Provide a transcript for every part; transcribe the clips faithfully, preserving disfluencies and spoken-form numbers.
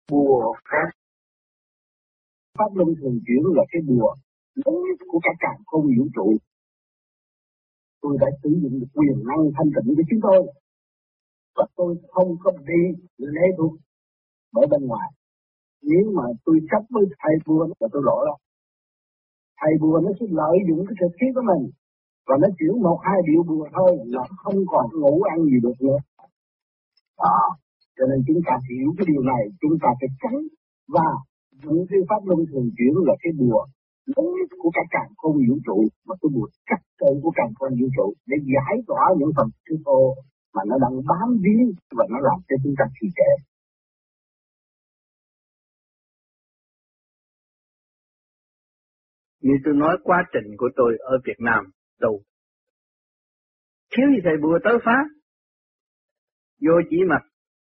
Bùa phép pháp luân thường chuyển là cái bùa lớn nhất của cả càn khôn vũ trụ. Tôi đã sử dụng được quyền năng thanh tịnh của chúng tôi, và tôi không có đi lệ thuộc bởi bên ngoài. Nếu mà tôi chấp với thầy bùa là tôi lỗi lắm. Thầy bùa nó sẽ lợi dụng cái thực khí của mình, và nó chuyển một hai điệu bùa thôi là không còn ngủ ăn gì được nữa. Đó, cho nên chúng ta hiểu cái điều này, chúng ta phải tránh. Và những cái pháp luân thường chuyển là cái bùa lớn nhất của cả càn khôn vũ trụ, mà cái bùa chắc tự của càn khôn vũ trụ để giải tỏa những phần thứ ô mà nó đang bám víu và nó làm cho chúng ta trì trệ. Như tôi nói quá trình của tôi ở Việt Nam tu, thiếu gì thầy bùa tới phá, vô chỉ mặt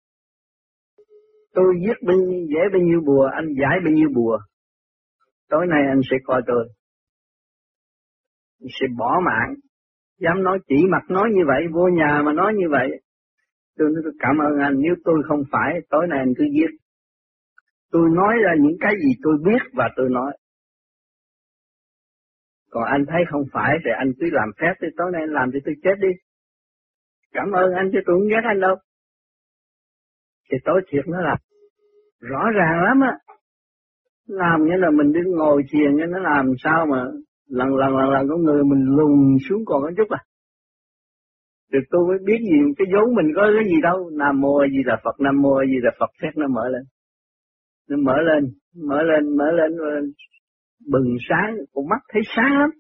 tôi viết bao nhiêu, vẽ bao nhiêu bùa, anh giải bao nhiêu bùa, tối nay anh sẽ coi tôi, anh sẽ bỏ mạng, dám nói chỉ mặt nói như vậy, vô nhà mà nói như vậy. Tôi nói tôi cảm ơn anh, nếu tôi không phải, tối nay anh cứ viết. Tôi nói ra những cái gì tôi biết và tôi nói. Còn anh thấy không phải thì anh cứ làm phép, thì tối nay anh làm thì tôi chết đi. Cảm ơn anh chứ tôi không ghét anh đâu. Thì tối thiệt nó làm rõ ràng lắm á. Làm như là mình đứng ngồi thiền, nó làm sao mà lần lần lần lần con người mình lùn xuống còn có chút à. Thì tôi mới biết gì, cái dấu mình có cái gì đâu. Nam Mô A Di Đà Phật, Nam Mô A Di Đà Phật, phép nó mở lên. Nó mở lên, mở lên, mở lên, mở lên. Bừng sáng, con mắt thấy sáng lắm.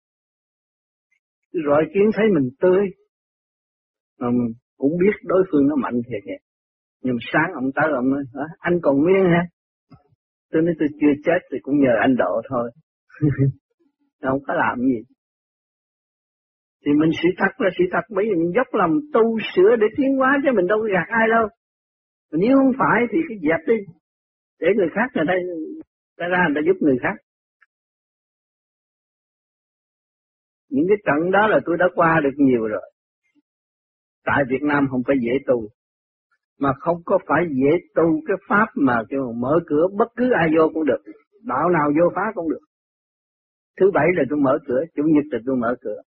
Rồi kiến thấy mình tươi. Mà mình cũng biết đối phương nó mạnh thiệt vậy. Nhưng sáng ông tới ông nói, anh còn nguyên hả? Tôi nói tôi chưa chết thì cũng nhờ anh độ thôi. Không có làm gì. Thì mình sự thật là sự thật, bởi vì mình dốc lòng tu sửa để tiến hóa chứ mình đâu có gạt ai đâu. Mà nếu không phải thì cái dẹp đi. Để người khác người ta, ta ra người ta giúp người khác. Những cái trận đó là tôi đã qua được nhiều rồi. Tại Việt Nam không phải dễ tu. Mà không có phải dễ tu cái pháp mà kêu mở cửa bất cứ ai vô cũng được. Đạo nào vô phá cũng được. Thứ bảy là tôi mở cửa, chủ nhật là tôi mở cửa.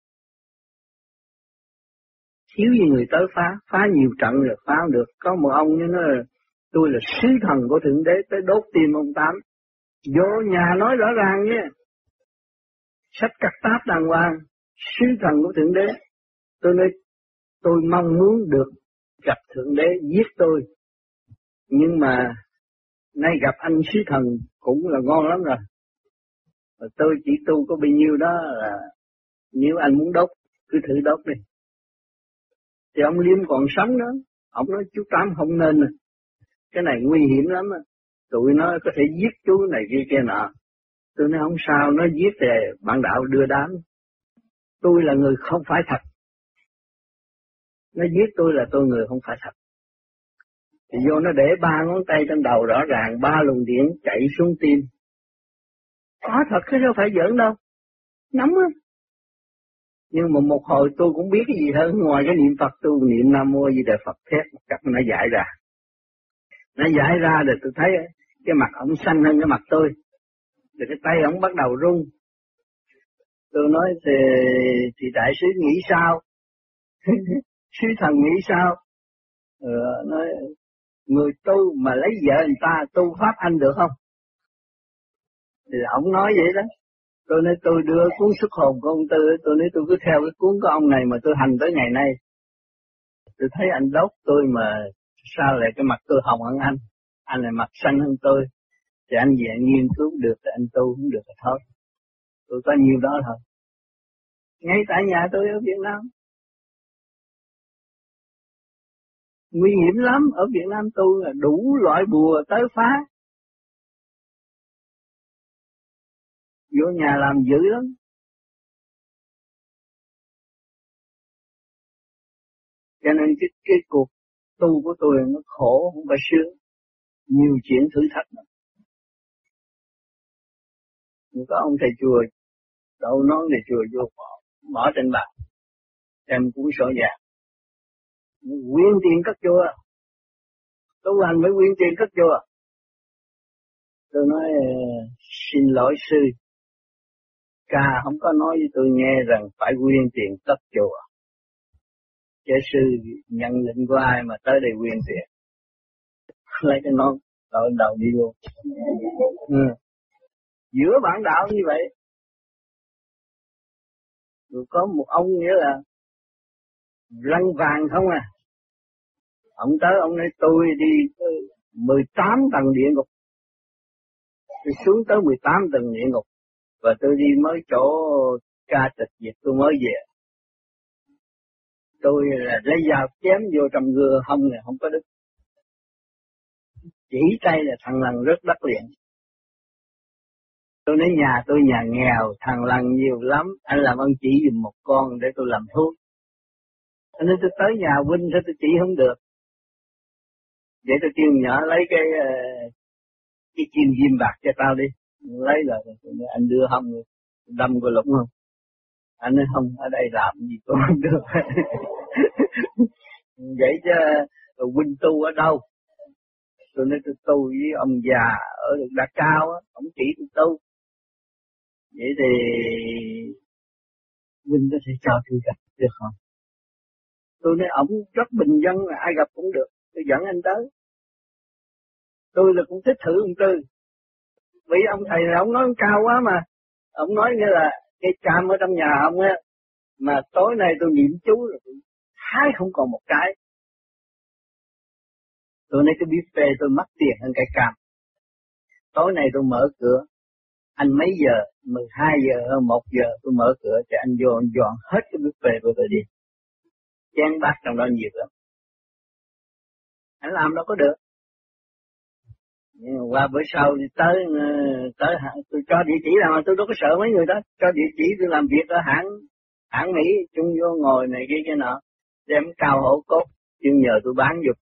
Thiếu gì người tới phá, phá nhiều trận rồi phá không được. Có một ông như nói là tôi là sứ thần của Thượng Đế tới đốt tim ông Tám. Vô nhà nói rõ ràng nhé. Sách cắt táp đàng hoàng, sứ thần của Thượng Đế. Tôi nói tôi mong muốn được gặp Thượng Đế giết tôi. Nhưng mà nay gặp anh sứ thần cũng là ngon lắm rồi. Và tôi chỉ tu có bao nhiêu đó là nếu anh muốn đốt cứ thử đốt đi. Thì ông Liêm còn sống đó, ông nói chú Tám không nên à. Cái này nguy hiểm lắm á. Tụi nó có thể giết chú này kia kia nọ. Tôi nói không sao, nó giết thì bạn đạo đưa đám. Tôi là người không phải thật. Nó giết tôi là tôi người không phải thật. Thì vô nó để ba ngón tay trên đầu rõ ràng, ba luồng điện chạy xuống tim. Có thật chứ đâu phải giỡn đâu. Nóng á. Nhưng mà một hồi tôi cũng biết cái gì hơn, ngoài cái niệm Phật tôi niệm Nam Mô A Di Đà Phật thét, chắc nó giải ra. Nó giải ra rồi tôi thấy cái mặt ổng xanh hơn cái mặt tôi. Rồi cái tay ổng bắt đầu run. Tôi nói thì, thì đại sứ nghĩ sao? Sứ thần nghĩ sao? Ừ, nói người tu mà lấy vợ người ta tu pháp anh được không? Thì ổng nói vậy đó. Tôi nói tôi đưa cuốn xuất hồn của ông Tư, tôi nói tôi cứ theo cái cuốn của ông này mà tôi hành tới ngày nay. Tôi thấy anh đốt tôi mà sao lại cái mặt tôi hồng hơn anh, anh lại mặt xanh hơn tôi. Thì anh về nghiên cứu được thì anh tu cũng được rồi thôi. Tôi có nhiều đó thôi. Ngay tại nhà tôi ở Việt Nam. Nguy hiểm lắm, ở Việt Nam tu là đủ loại bùa tới phá. Vô nhà làm dữ lắm. Cho nên cái, cái cuộc tu của tôi nó khổ không phải sướng. Nhiều chuyện thử thách lắm. Nhưng có ông thầy chùa đậu nón thầy chùa vô bỏ, bỏ trên bàn. Đem cuốn sổ vàng. Quyên tiền cất chùa. Tu hành mới quyên tiền cất chùa. Tôi nói xin lỗi sư, ca không có nói với tôi nghe rằng phải quyên tiền cất chùa. Chứ sư nhận lệnh của ai mà tới đây quyên tiền. Lấy cái nón đội đầu đi luôn. Ừ. Giữa bản đạo như vậy, rồi có một ông nghĩa là răng vàng không à. Ông tới ông nói tôi đi mười tám tầng địa ngục. Tôi xuống tới mười tám tầng địa ngục. Và tôi đi mới chỗ ca tịch dịch tôi mới về. Tôi là lấy dao chém vô trong gưa hông này không có đứt. Chỉ tay là thằng lằn rất đất liền. Tôi nói nhà tôi nhà nghèo, thằng lằn nhiều lắm, anh làm ơn chỉ dùm một con để tôi làm thuốc. Anh nói tôi tới nhà huynh sao tôi chỉ không được. Vậy tôi kêu nhỏ lấy cái cái kim diêm bạc cho tao đi. Lấy rồi, anh đưa hông, đâm cô lũng không? Anh nói không, ở đây làm gì cũng không được. Vậy chứ huynh tu ở đâu? Tôi nói tôi tu với ông già ở Đà Cao á, ông chỉ tôi tu. Vậy thì huynh có thể cho tôi gặp được không? Tôi nói ông rất bình dân, ai gặp cũng được. Tôi dẫn anh tới. Tôi là cũng thích thử ông Tư. Vì ông thầy này ông nói cao quá mà. Ông nói như là cái chàm ở trong nhà ông á, mà tối nay tôi niệm chú rồi hái không còn một cái. Tôi nói cái biết phê tôi mất tiền hơn cái cam. Tối nay tôi mở cửa. Anh mấy giờ? mười hai giờ hay một giờ tôi mở cửa cho anh vô anh dọn hết cái biết phê của tôi đi. Chén bát trong đó nhiều lắm. Anh làm đâu có được. Nhưng qua bữa sau thì tới tới tôi cho địa chỉ nào mà tôi đâu có sợ mấy người đó. Cho địa chỉ tôi làm việc ở hãng hãng Mỹ, chung vô ngồi này kia cái nọ, đem cao hổ cốt, chứ nhờ tôi bán giùm.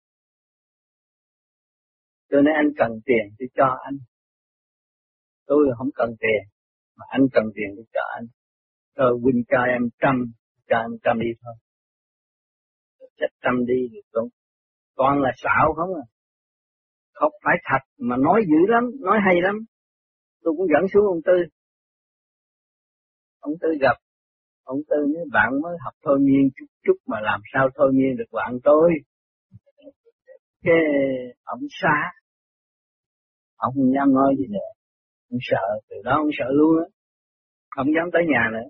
Tôi nói anh cần tiền tôi cho anh. Tôi không cần tiền, mà anh cần tiền tôi cho anh. Rồi huynh cho em trăm, cho em trăm đi thôi. Chắc trăm đi thì cũng toàn là xạo không à. Không phải thật mà nói dữ lắm, nói hay lắm. Tôi cũng dẫn xuống ông Tư. Ông Tư gặp, ông Tư nói bạn mới học thôi miên chút chút mà làm sao thôi miên được bạn tôi. Cái ông xa, ông không dám nói gì nữa. Ông sợ, từ đó ông sợ luôn á. Không dám tới nhà nữa.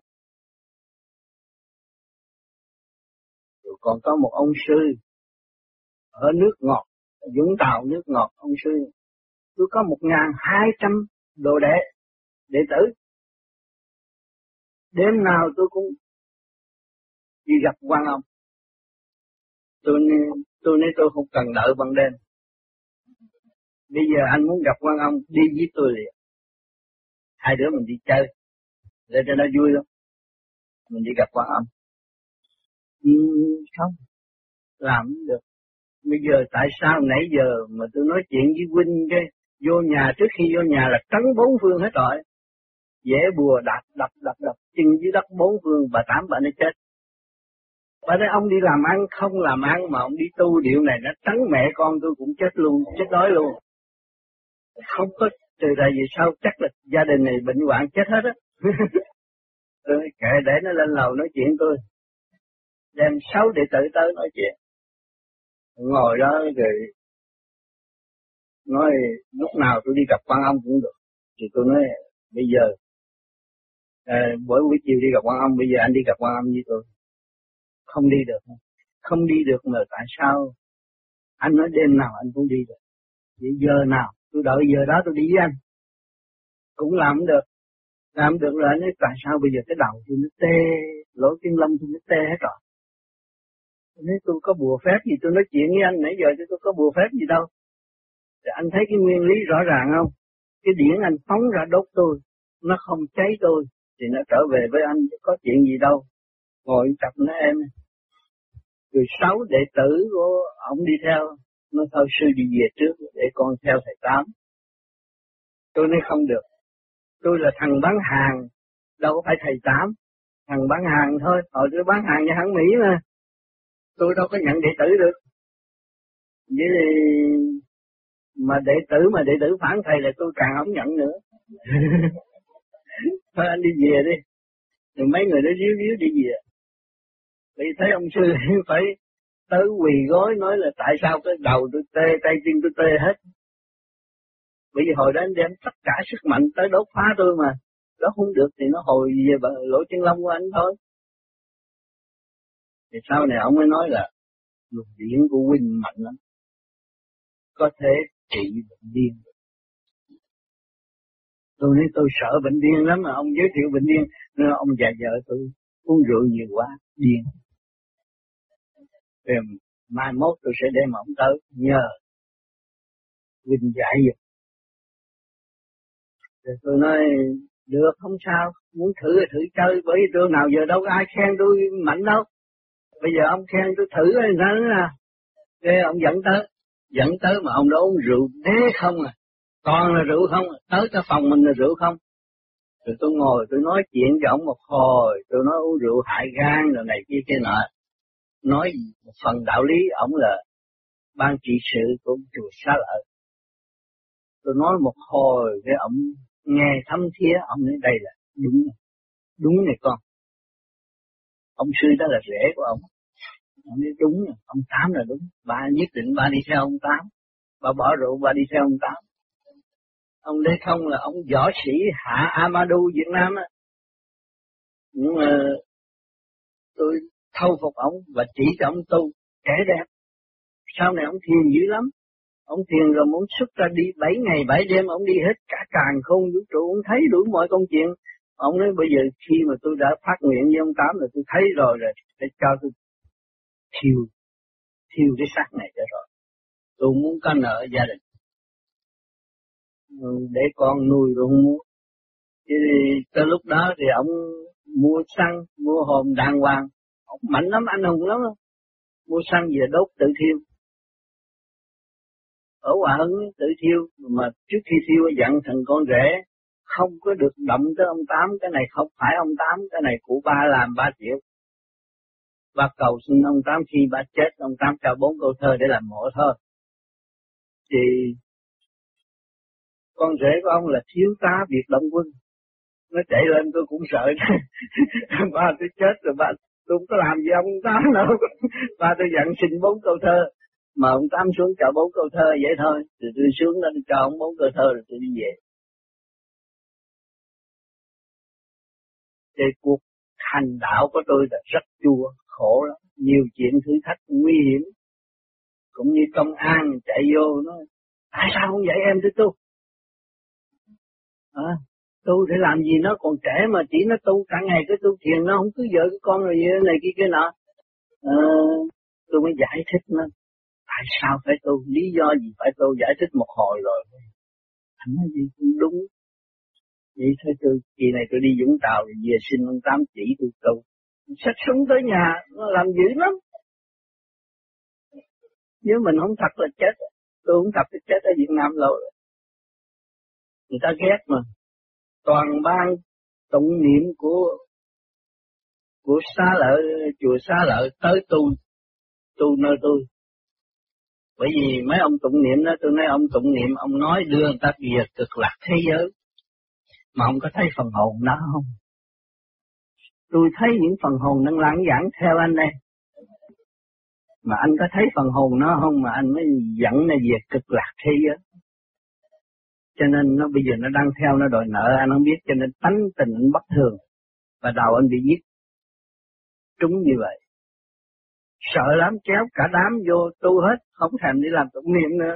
Rồi còn có một ông sư ở nước ngọt, Vũng Tàu nước ngọt, ông sư. Tôi có một ngàn hai trăm đồ đệ, đệ tử. Đêm nào tôi cũng đi gặp quan ông. Tôi tôi nói tôi không cần đợi ban đêm. Bây giờ anh muốn gặp quan ông, đi với tôi liền. Hai đứa mình đi chơi, để cho nó vui lắm. Mình đi gặp quan ông. Ừ, không, làm không được. Bây giờ tại sao nãy giờ mà tôi nói chuyện với huynh cái vô nhà, trước khi vô nhà là trấn bốn phương hết rồi. Dễ bùa đạp đập đập đập chân dưới đất bốn phương, bà tám bà nó chết. Bà nói ông đi làm ăn không làm ăn mà ông đi tu điệu này nó trấn mẹ con tôi cũng chết luôn, chết đói luôn. Không có từ đây về sau chắc là gia đình này bệnh hoạn chết hết á. Tôi kệ để nó lên lầu nói chuyện tôi. Đem sáu đệ tử tới nói chuyện. Ngồi đó rồi nói lúc nào tôi đi gặp quan ông cũng được. Thì tôi nói bây giờ à, mỗi buổi chiều đi gặp quan ông, bây giờ anh đi gặp quan ông với tôi. Không đi được. Không đi được mà tại sao? Anh nói đêm nào anh cũng đi được. Vậy giờ nào? Tôi đợi giờ đó tôi đi với anh. Cũng làm không được. Làm không được rồi anh nói tại sao bây giờ cái đầu tôi nó tê, lỗ chân lông tôi nó tê hết rồi. Nếu tôi có bùa phép gì tôi nói chuyện với anh nãy giờ chứ tôi có bùa phép gì đâu. Thì anh thấy cái nguyên lý rõ ràng không? Cái điển anh phóng ra đốt tôi, nó không cháy tôi, thì nó trở về với anh, có chuyện gì đâu. Ngồi chập nó em. Rồi sáu đệ tử của ông đi theo, nó thôi sư đi về trước để con theo thầy Tám. Tôi nói không được. Tôi là thằng bán hàng, đâu có phải thầy Tám. Thằng bán hàng thôi, hồi tôi bán hàng cho hãng Mỹ mà. Tôi đâu có nhận đệ tử được. Vậy thì Mà đệ tử mà đệ tử phản thầy là tôi càng không nhận nữa. Thôi anh đi về đi. Rồi mấy người nó ríu ríu đi về. Vì thấy ông sư phải tới quỳ gối nói là tại sao cái đầu tôi tê, tay chân tôi tê hết. Bởi vì hồi đó anh đem tất cả sức mạnh tới đốt phá tôi mà. Đó không được thì nó hồi về bờ lỗ chân lông của anh thôi. Thì sau này ông mới nói là luồng điển của huynh mạnh lắm. Có thể trị bệnh điên. Tôi nói tôi sợ bệnh điên lắm mà ông giới thiệu bệnh điên. Nên ông già vợ tôi uống rượu nhiều quá, điên. Rồi mai mốt tôi sẽ đem ông tới nhờ huynh giải dục. Rồi tôi nói được không sao, muốn thử thì thử chơi, bởi vì tôi nào giờ đâu có ai khen tôi mạnh đâu. Bây giờ ông khen tôi thử rồi sao nữa nè. Thế ông dẫn tới, dẫn tới mà ông đã uống rượu đế không à, toàn là rượu không, tới cái phòng mình là rượu không. Rồi tôi ngồi tôi nói chuyện cho ông một hồi, tôi nói uống rượu hại gan rồi này kia kia nọ. Nói một phần đạo lý, ông là ban trị sự của chùa Xá Lợi. Tôi nói một hồi để ông nghe thấm thía, ông nói đây là đúng, đúng này con. Ông sư đó là rể của ông. Ông nói đúng, ông Tám là đúng. Bà nhất định bà đi theo ông Tám. Bà bỏ rượu bà đi theo ông Tám. Ông Lê Thông là ông võ sĩ hạ Amadou Việt Nam á. Nhưng mà tôi thâu phục ông và chỉ cho ông tu trẻ đẹp. Sau này ông thiền dữ lắm. Ông thiền rồi muốn xuất ra đi bảy ngày bảy đêm, ông đi hết cả càn khôn vũ trụ, ông thấy đủ mọi công chuyện. Ông nói bây giờ khi mà tôi đã phát nguyện với ông Tám là tôi thấy rồi rồi, để cho tôi thiêu, thiêu cái xác này cho rồi. Tôi muốn có nợ gia đình, để con nuôi tôi không muốn. Thì tới lúc đó thì ông mua xăng, mua hòm đàng hoàng, ông mạnh lắm, anh hùng lắm không? Mua xăng về đốt tự thiêu. Ở Hòa Hưng tự thiêu, mà trước khi thiêu dặn thằng con rể không có được động tới ông Tám, cái này không phải ông Tám, cái này của ba làm ba triệu. Ba cầu xin ông Tám khi ba chết, ông Tám cho bốn câu thơ để làm mộ thôi. Thì con rể của ông là thiếu tá Việt Động Quân, nó chạy lên tôi cũng sợ. Ba tôi chết rồi, ba tôi không có làm gì ông Tám đâu. Ba tôi dặn xin bốn câu thơ, mà ông Tám xuống cho bốn câu thơ vậy thôi. Rồi tôi xuống đó cho ông bốn câu thơ rồi tôi đi về. Cái cuộc hành đạo của tôi là rất chua, khổ lắm, nhiều chuyện thử thách nguy hiểm. Cũng như công an chạy vô nói, tại sao không dạy em tới tu? À, tu để làm gì, nó còn trẻ mà chỉ nó tu cả ngày cái tu thiền, nó không cứ vợ cái con rồi vậy này kia kia nọ. À, tôi mới giải thích nó, tại sao phải tu, lý do gì phải tu, giải thích một hồi rồi. Anh nói gì cũng đúng. Vậy thôi tôi, kỳ này tôi đi Vũng Tàu thì về xin ông Tám chỉ tôi tu. Xách súng tới nhà, nó làm dữ lắm. Nếu mình không thật là chết, tôi không thật là chết ở Việt Nam lâu rồi. Người ta ghét mà. Toàn ban tụng niệm của của Xá Lợi, chùa Xá Lợi tới tu, tu nơi tôi. Bởi vì mấy ông tụng niệm đó, tôi nói ông tụng niệm, ông nói đưa người ta về cực lạc thế giới. Mà ông có thấy phần hồn đó không? Tôi thấy những phần hồn đang lãng giảng theo anh đây. Mà anh có thấy phần hồn nó không mà anh mới dẫn nó về cực lạc thế giới. Cho nên nó bây giờ nó đang theo, nó đòi nợ anh không biết, cho nên tánh tình anh bất thường. Và đầu anh bị giết. Trúng như vậy. Sợ lắm, kéo cả đám vô tu hết, không thèm đi làm tụng niệm nữa.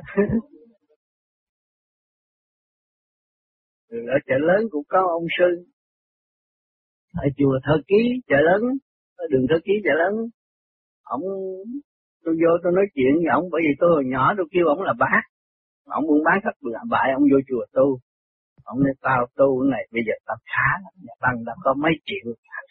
Rồi ở chợ lớn cũng có ông sư. Ở chùa Thơ Ký, chợ lớn, ở đường Thơ Ký chợ lớn. Ông, tôi vô tôi nói chuyện với ông, bởi vì tôi hồi nhỏ tôi kêu ông là bác. Ông buôn bán thất bại, ông vô chùa tu. Ông nói tao tu cái này, bây giờ tao khá lắm, nhà tăng đã có mấy triệu.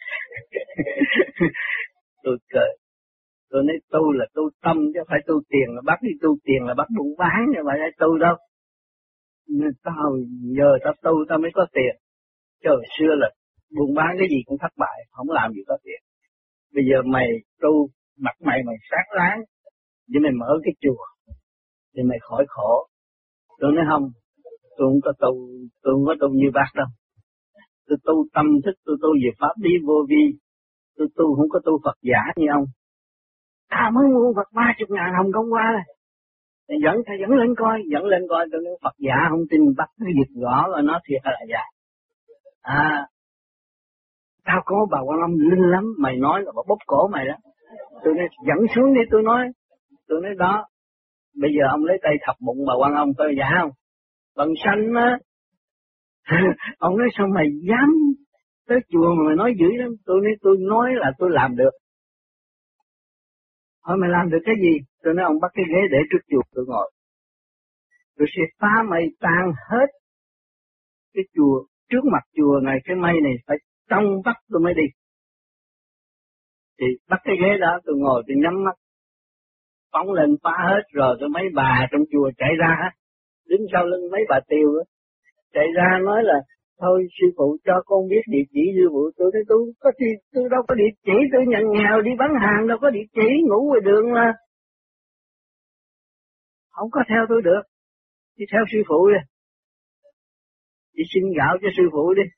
Tôi cười. Tôi nói tu là tu tâm, chứ phải tu tiền là bắt đi tu tiền là bắt buôn bán, chứ phải phải tu đâu. Nên tao giờ tao tu tao mới có tiền. Chứ hồi xưa là buôn bán cái gì cũng thất bại, không làm gì có tiền. Bây giờ mày tu, mặt mày mày sáng láng, để mày mở cái chùa, để mày khỏi khổ. Tôi nói không, tôi không có tu, tôi không có tu như bác đâu. Tôi tu tâm thức, tôi tu về pháp lý vô vi. Tôi tu không có tu Phật giả như ông. Ta mới mua Phật ba chục ngàn Hồng Kông qua này. Dẫn, thầy dẫn lên coi, dẫn lên coi, tôi nói Phật giả không tin bắt cái dịch gõ rồi nó thiệt là giả. À, tao có bà Quan Âm linh lắm, mày nói là bà bóp cổ mày đó. Tôi nói dẫn xuống đi, tôi nói, tôi nói đó, bây giờ ông lấy tay thập bụng bà Quan Âm coi giả không? Lần sanh á, ông nói sao mày dám tới chùa mà mày nói dữ lắm, tôi nói tôi nói là tôi làm được. Hỏi mày làm được cái gì? Tôi nói ông bắt cái ghế để trước chùa tôi ngồi. Tôi sẽ phá mây tan hết cái chùa, trước mặt chùa này cái mây này phải trong bắt tôi mới đi. Thì bắt cái ghế đó tôi ngồi tôi nhắm mắt, phóng lên phá hết rồi tôi mấy bà trong chùa chạy ra hết, đứng sau lưng mấy bà Tiều đó, chạy ra nói là thôi sư phụ cho con biết địa chỉ sư phụ. Tôi nói tôi có gì, tôi đâu có địa chỉ, tôi nhận nghèo đi bán hàng đâu có địa chỉ, ngủ ngoài đường mà. Không có theo tôi được, đi theo sư phụ đi, đi xin gạo cho sư phụ đi.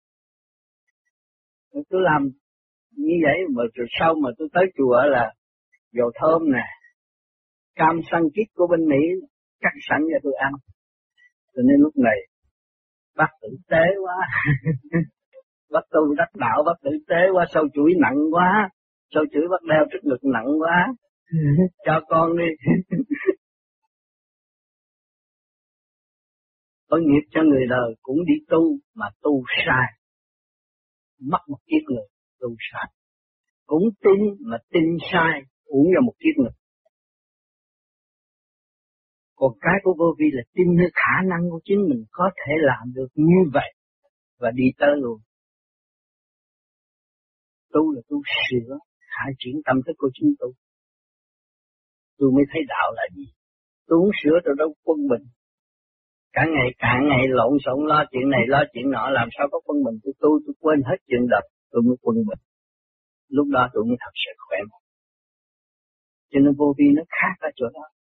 Tôi làm như vậy mà rồi sau mà tôi tới chùa là dầu thơm nè, cam săn kít của bên Mỹ cắt sẵn cho tôi ăn. Cho nên lúc này bác tử tế quá. Bác tu đắc đạo, bác tử tế quá, sâu chuỗi nặng quá, sâu chuỗi bác đeo trước ngực nặng quá. Cho con đi. Có nghiệp cho người đời cũng đi tu mà tu sai, mất một kiếp người tu sai. Cũng tin mà tin sai, uổng ra một kiếp người. Còn cái của vô vi là tin nơi khả năng của chính mình có thể làm được như vậy và đi tới luôn. Tu là tu sửa, khai triển tâm thức của chính tôi. Tôi mới thấy đạo là gì. Tôi muốn sửa tôi đâu quân bình. Cả ngày cả ngày lộn xộn lo chuyện này lo chuyện nọ, làm sao có quân bình. Tôi tu tôi quên hết chuyện đời, tôi mới quân bình. Lúc đó tôi mới thật sự khỏe mạnh. Cho nên vô vi nó khác ở chỗ đó.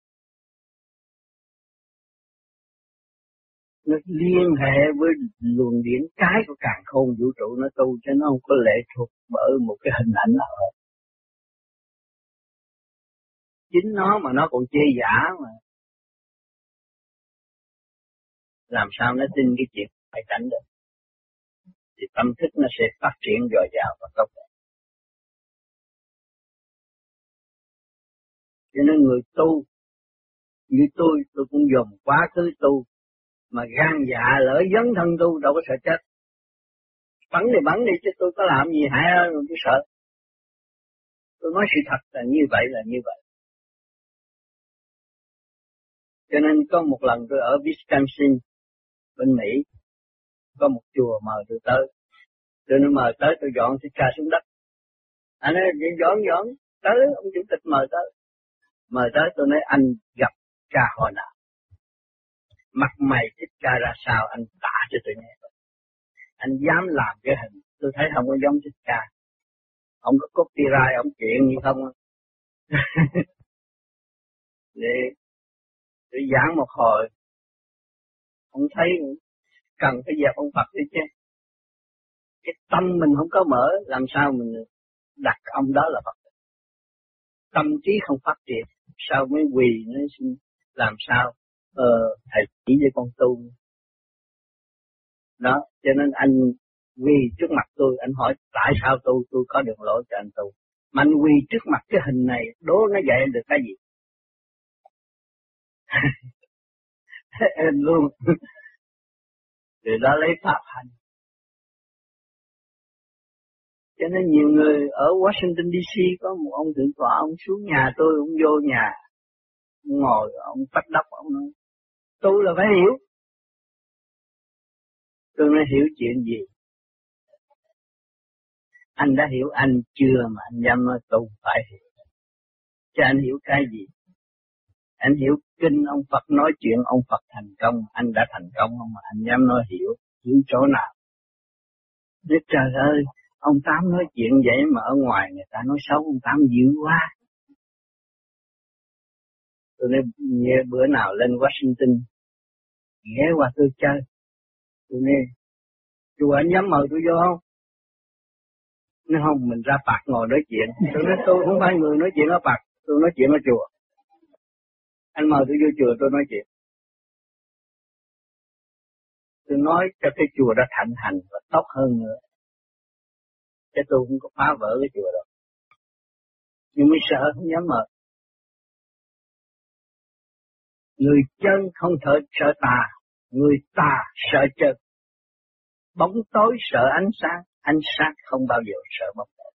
Nó liên hệ với luồng điển cái của càn khôn vũ trụ nó tu, cho nó không có lệ thuộc bởi một cái hình ảnh nào hết. Chính nó mà nó còn chê giả mà. Làm sao nó tin cái chuyện phải cảnh được. Thì tâm thức nó sẽ phát triển dồi dào và tốt đẹp. Cho nên người tu, như tôi, tôi cũng dùng quá khứ tu, mà gan dạ lỡ dấn thân tu đâu có sợ chết. Bắn thì bắn đi chứ tôi có làm gì hại đâu tôi sợ. Tôi nói sự thật là như vậy là như vậy. Cho nên có một lần tôi ở Wisconsin, bên Mỹ, có một chùa mời tôi tới. Tôi nói mời tới tôi dọn thích ca xuống đất. Anh nói dọn dọn, tới ông chủ tịch mời tới. Mời tới tôi nói anh gặp ca hồi nào. Mặt mày thích ca ra sao anh tả cho tôi nghe. Anh dám làm cái hình, tôi thấy không có giống thích ca. Ông có copyright, ông chuyện gì không? Để tôi giảng một hồi, ông thấy cần phải dẹp ông Phật đi chứ. Cái tâm mình không có mở, làm sao mình đặt ông đó là Phật. Tâm trí không phát triển, sao mới quỳ nó làm sao? Ờ, thầy chỉ cho con tu. Đó, cho nên anh quỳ trước mặt tôi, anh hỏi tại sao tu, tôi có đường lỗi cho anh tu. Mà anh quỳ trước mặt cái hình này, đố nó dạy anh được cái gì? Em luôn. Từ đó lấy pháp hành. Cho nên nhiều người ở Washington đê xê có một ông thượng tọa, ông xuống nhà tôi, ông vô nhà, ông ngồi, ông bắt đốc, ông nói, tôi là phải hiểu. Tôi nói hiểu chuyện gì? Anh đã hiểu anh chưa mà anh dám nói tôi phải hiểu. Chứ anh hiểu cái gì? Anh hiểu kinh ông Phật nói chuyện ông Phật thành công, anh đã thành công không mà anh dám nói hiểu, hiểu chỗ nào? Nói trời ơi, ông Tám nói chuyện vậy mà ở ngoài người ta nói xấu ông Tám dữ quá. Tôi nói bữa nào lên Washington, ghé qua tôi chơi. Tôi nè, chùa anh dám mời tôi vô không? Nếu không mình ra bạc ngồi nói chuyện. Tôi nói tôi không phải người nói chuyện ở bạc, tôi nói chuyện ở chùa. Anh mời tôi vô chùa tôi nói chuyện. Tôi nói cho cái chùa đã thịnh hành và tốt hơn nữa. Chứ tôi không có phá vỡ cái chùa đâu. Nhưng mới sợ không dám mời. Người chân không thể sợ tà, người tà sợ chân. Bóng tối sợ ánh sáng, ánh sáng không bao giờ sợ bóng tối.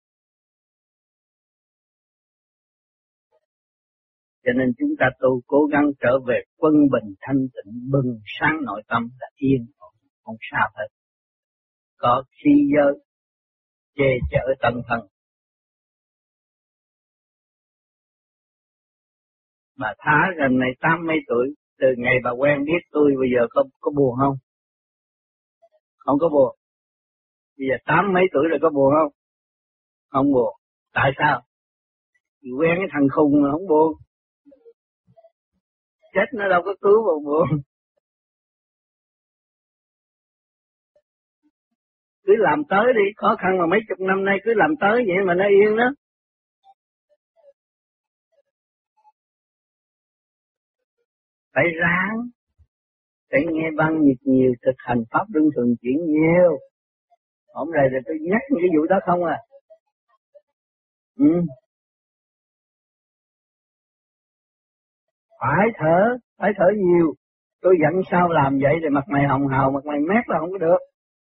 Cho nên chúng ta tu cố gắng trở về quân bình thanh tịnh, bừng sáng nội tâm là yên ổn, không sao hết. Có khi giới che chở tâm thân. Mà thá gần này tám mấy tuổi, từ ngày bà quen biết tôi bây giờ có, có buồn không? Không có buồn. Bây giờ tám mấy tuổi rồi có buồn không? Không buồn. Tại sao? Vì quen cái thằng khùng mà không buồn. Chết nó đâu có cứu vào buồn. Cứ làm tới đi, khó khăn mà mấy chục năm nay cứ làm tới vậy mà nó yên đó. Phải ráng, phải nghe băng nhiệt nhiều, thực hành pháp luân thường chuyển nhiều. Hôm nay là tôi nhắc cái vụ đó không à. Ừ. Phải thở, phải thở nhiều. Tôi giận sao làm vậy thì mặt mày hồng hào, mặt mày mét là không có được.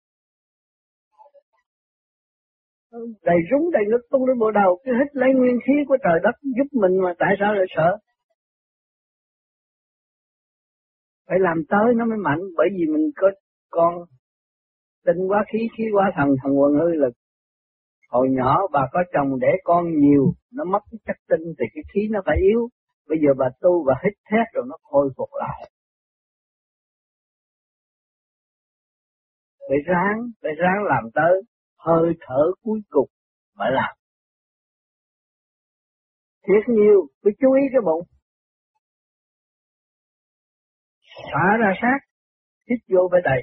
Đầy rúng đầy ngực tung lên bộ đầu, cứ hít lấy nguyên khí của trời đất giúp mình mà tại sao lại sợ? Phải làm tới nó mới mạnh, bởi vì mình có con tinh quá khí, khí quá thần, thần quần hư là hồi nhỏ bà có chồng để con nhiều, nó mất cái chất tinh thì cái khí nó phải yếu. Bây giờ bà tu và hít thét rồi nó khôi phục lại. Phải ráng, phải ráng làm tới hơi thở cuối cùng phải làm. Thiệt nhiều, phải chú ý cái bụng. Xả ra sát, hít vô phải đầy.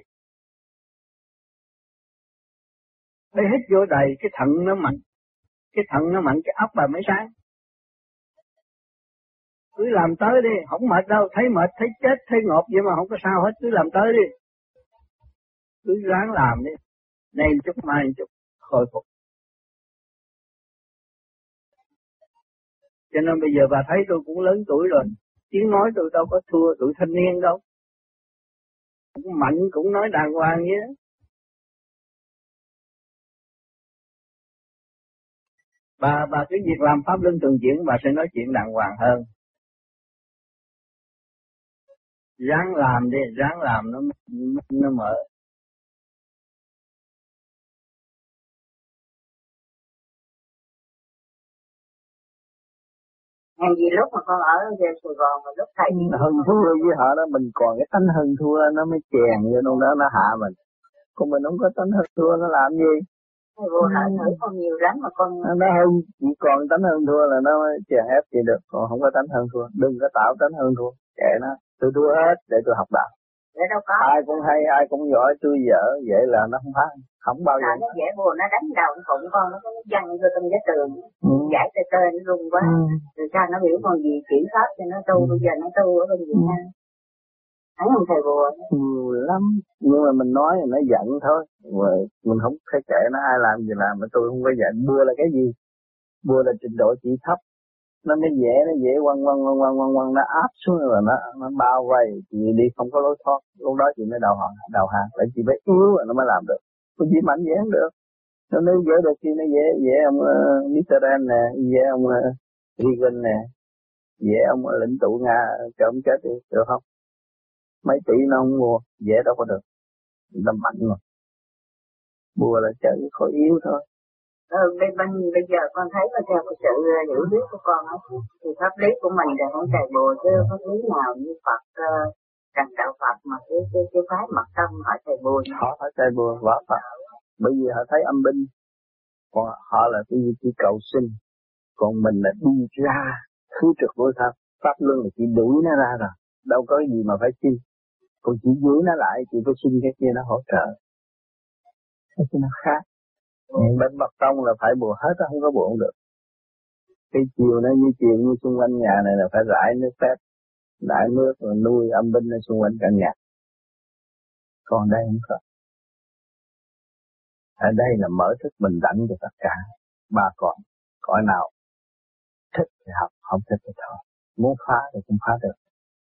Phải hít vô đầy, cái thận nó mạnh. Cái thận nó mạnh, cái óc bà mới sáng. Cứ làm tới đi, không mệt đâu, thấy mệt, thấy chết, thấy ngộp vậy mà không có sao hết, cứ làm tới đi. Cứ ráng làm đi, nay chút mai chút, khôi phục. Cho nên bây giờ bà thấy tôi cũng lớn tuổi rồi, tiếng nói tôi đâu có thua tuổi thanh niên đâu. Cũng mạnh, cũng nói đàng hoàng vậy đó. Bà, bà cái việc làm pháp luân thường chuyển, bà sẽ nói chuyện đàng hoàng hơn. Ráng làm đi, ráng làm nó, nó mở. Ngay vì lúc mà con ở về Sài Gòn mà lúc thầy hơn thua với họ đó, mình còn cái tánh hơn thua nó mới chèn vô trong đó, nó hạ mình. Còn mình không có tánh hơn thua nó làm gì? Thầy vô hại thử con nhiều lắm mà con... Nó hơn, chỉ còn tánh hơn thua là nó chèn ép chị được, còn không có tánh hơn thua. Đừng có tạo tánh hơn thua, kệ nó. Tôi thua hết để tôi học đạo. Để đâu có. Ai cũng hay, ai cũng giỏi, tôi dở, vậy là nó không phá, không bao giờ. Nó dễ buồn, nó đánh đầu con phụng con, nó có văng vô trong cái tường, ừ. Giải tê tê nó rung quá. Ừ. Rồi sao nó biểu con gì chuyển pháp cho nó tu, ừ. Bây giờ nó tu ở bên Việt Nam. Ừ. Thấy không thầy buồn? Nhiều lắm, nhưng mà mình nói thì nó giận thôi, rồi mình không thể kệ nó, ai làm gì làm, mà tôi không có giận. Bùa là cái gì? Bùa là trình độ chỉ thấp, nó mới dễ, nó dễ quăng quăng quăng quăng quăng quăng nó áp xuống rồi nó nó bao vây chị đi không có lối thoát. Lúc đó chị mới đầu hàng đầu hàng lại chị phải yếu rồi nó mới làm được, còn chị mạnh dễ không được. Cho nên dễ được khi nó dễ dễ ông uh, mít-tơ Ren nè, dễ ông uh, Reagan nè, dễ ông uh, lãnh tụ Nga cho ông chết đi được không? Mấy tỷ nó không mua, dễ đâu có được, nó mạnh mà. Bùa là chơi khối yếu thôi. Ừ, bên, bên, bây giờ con thấy là theo cái sự hiểu biết của con á, thì pháp lý của mình là không thầy bùa, chứ pháp lý nào như Phật, Trần Đạo Phật mà cái cái cái phái mật tâm họ thầy bùa. Họ phải thầy bùa võ Phật, bởi vì họ thấy âm binh, còn họ là cái gì chỉ cầu sinh, còn mình là đi ra khứ trực vô pháp, pháp luân là chỉ đuổi nó ra rồi, đâu có gì mà phải chi. Còn chị giữ nó lại, chị phải xin cái kia nó hỗ trợ. Cái kia nó khác. Nhưng bên Bắc Tông là phải bùa hết, không có bùa không được. Cái chiều nó như chiều như xung quanh nhà này là phải rải nước phép, rải nước rồi nuôi âm binh ở xung quanh căn nhà. Còn đây không có. Ở đây là mở thức bình đẳng cho tất cả. Ba con, cõi nào thích thì học, không thích thì thôi. Muốn phá thì cũng phá được.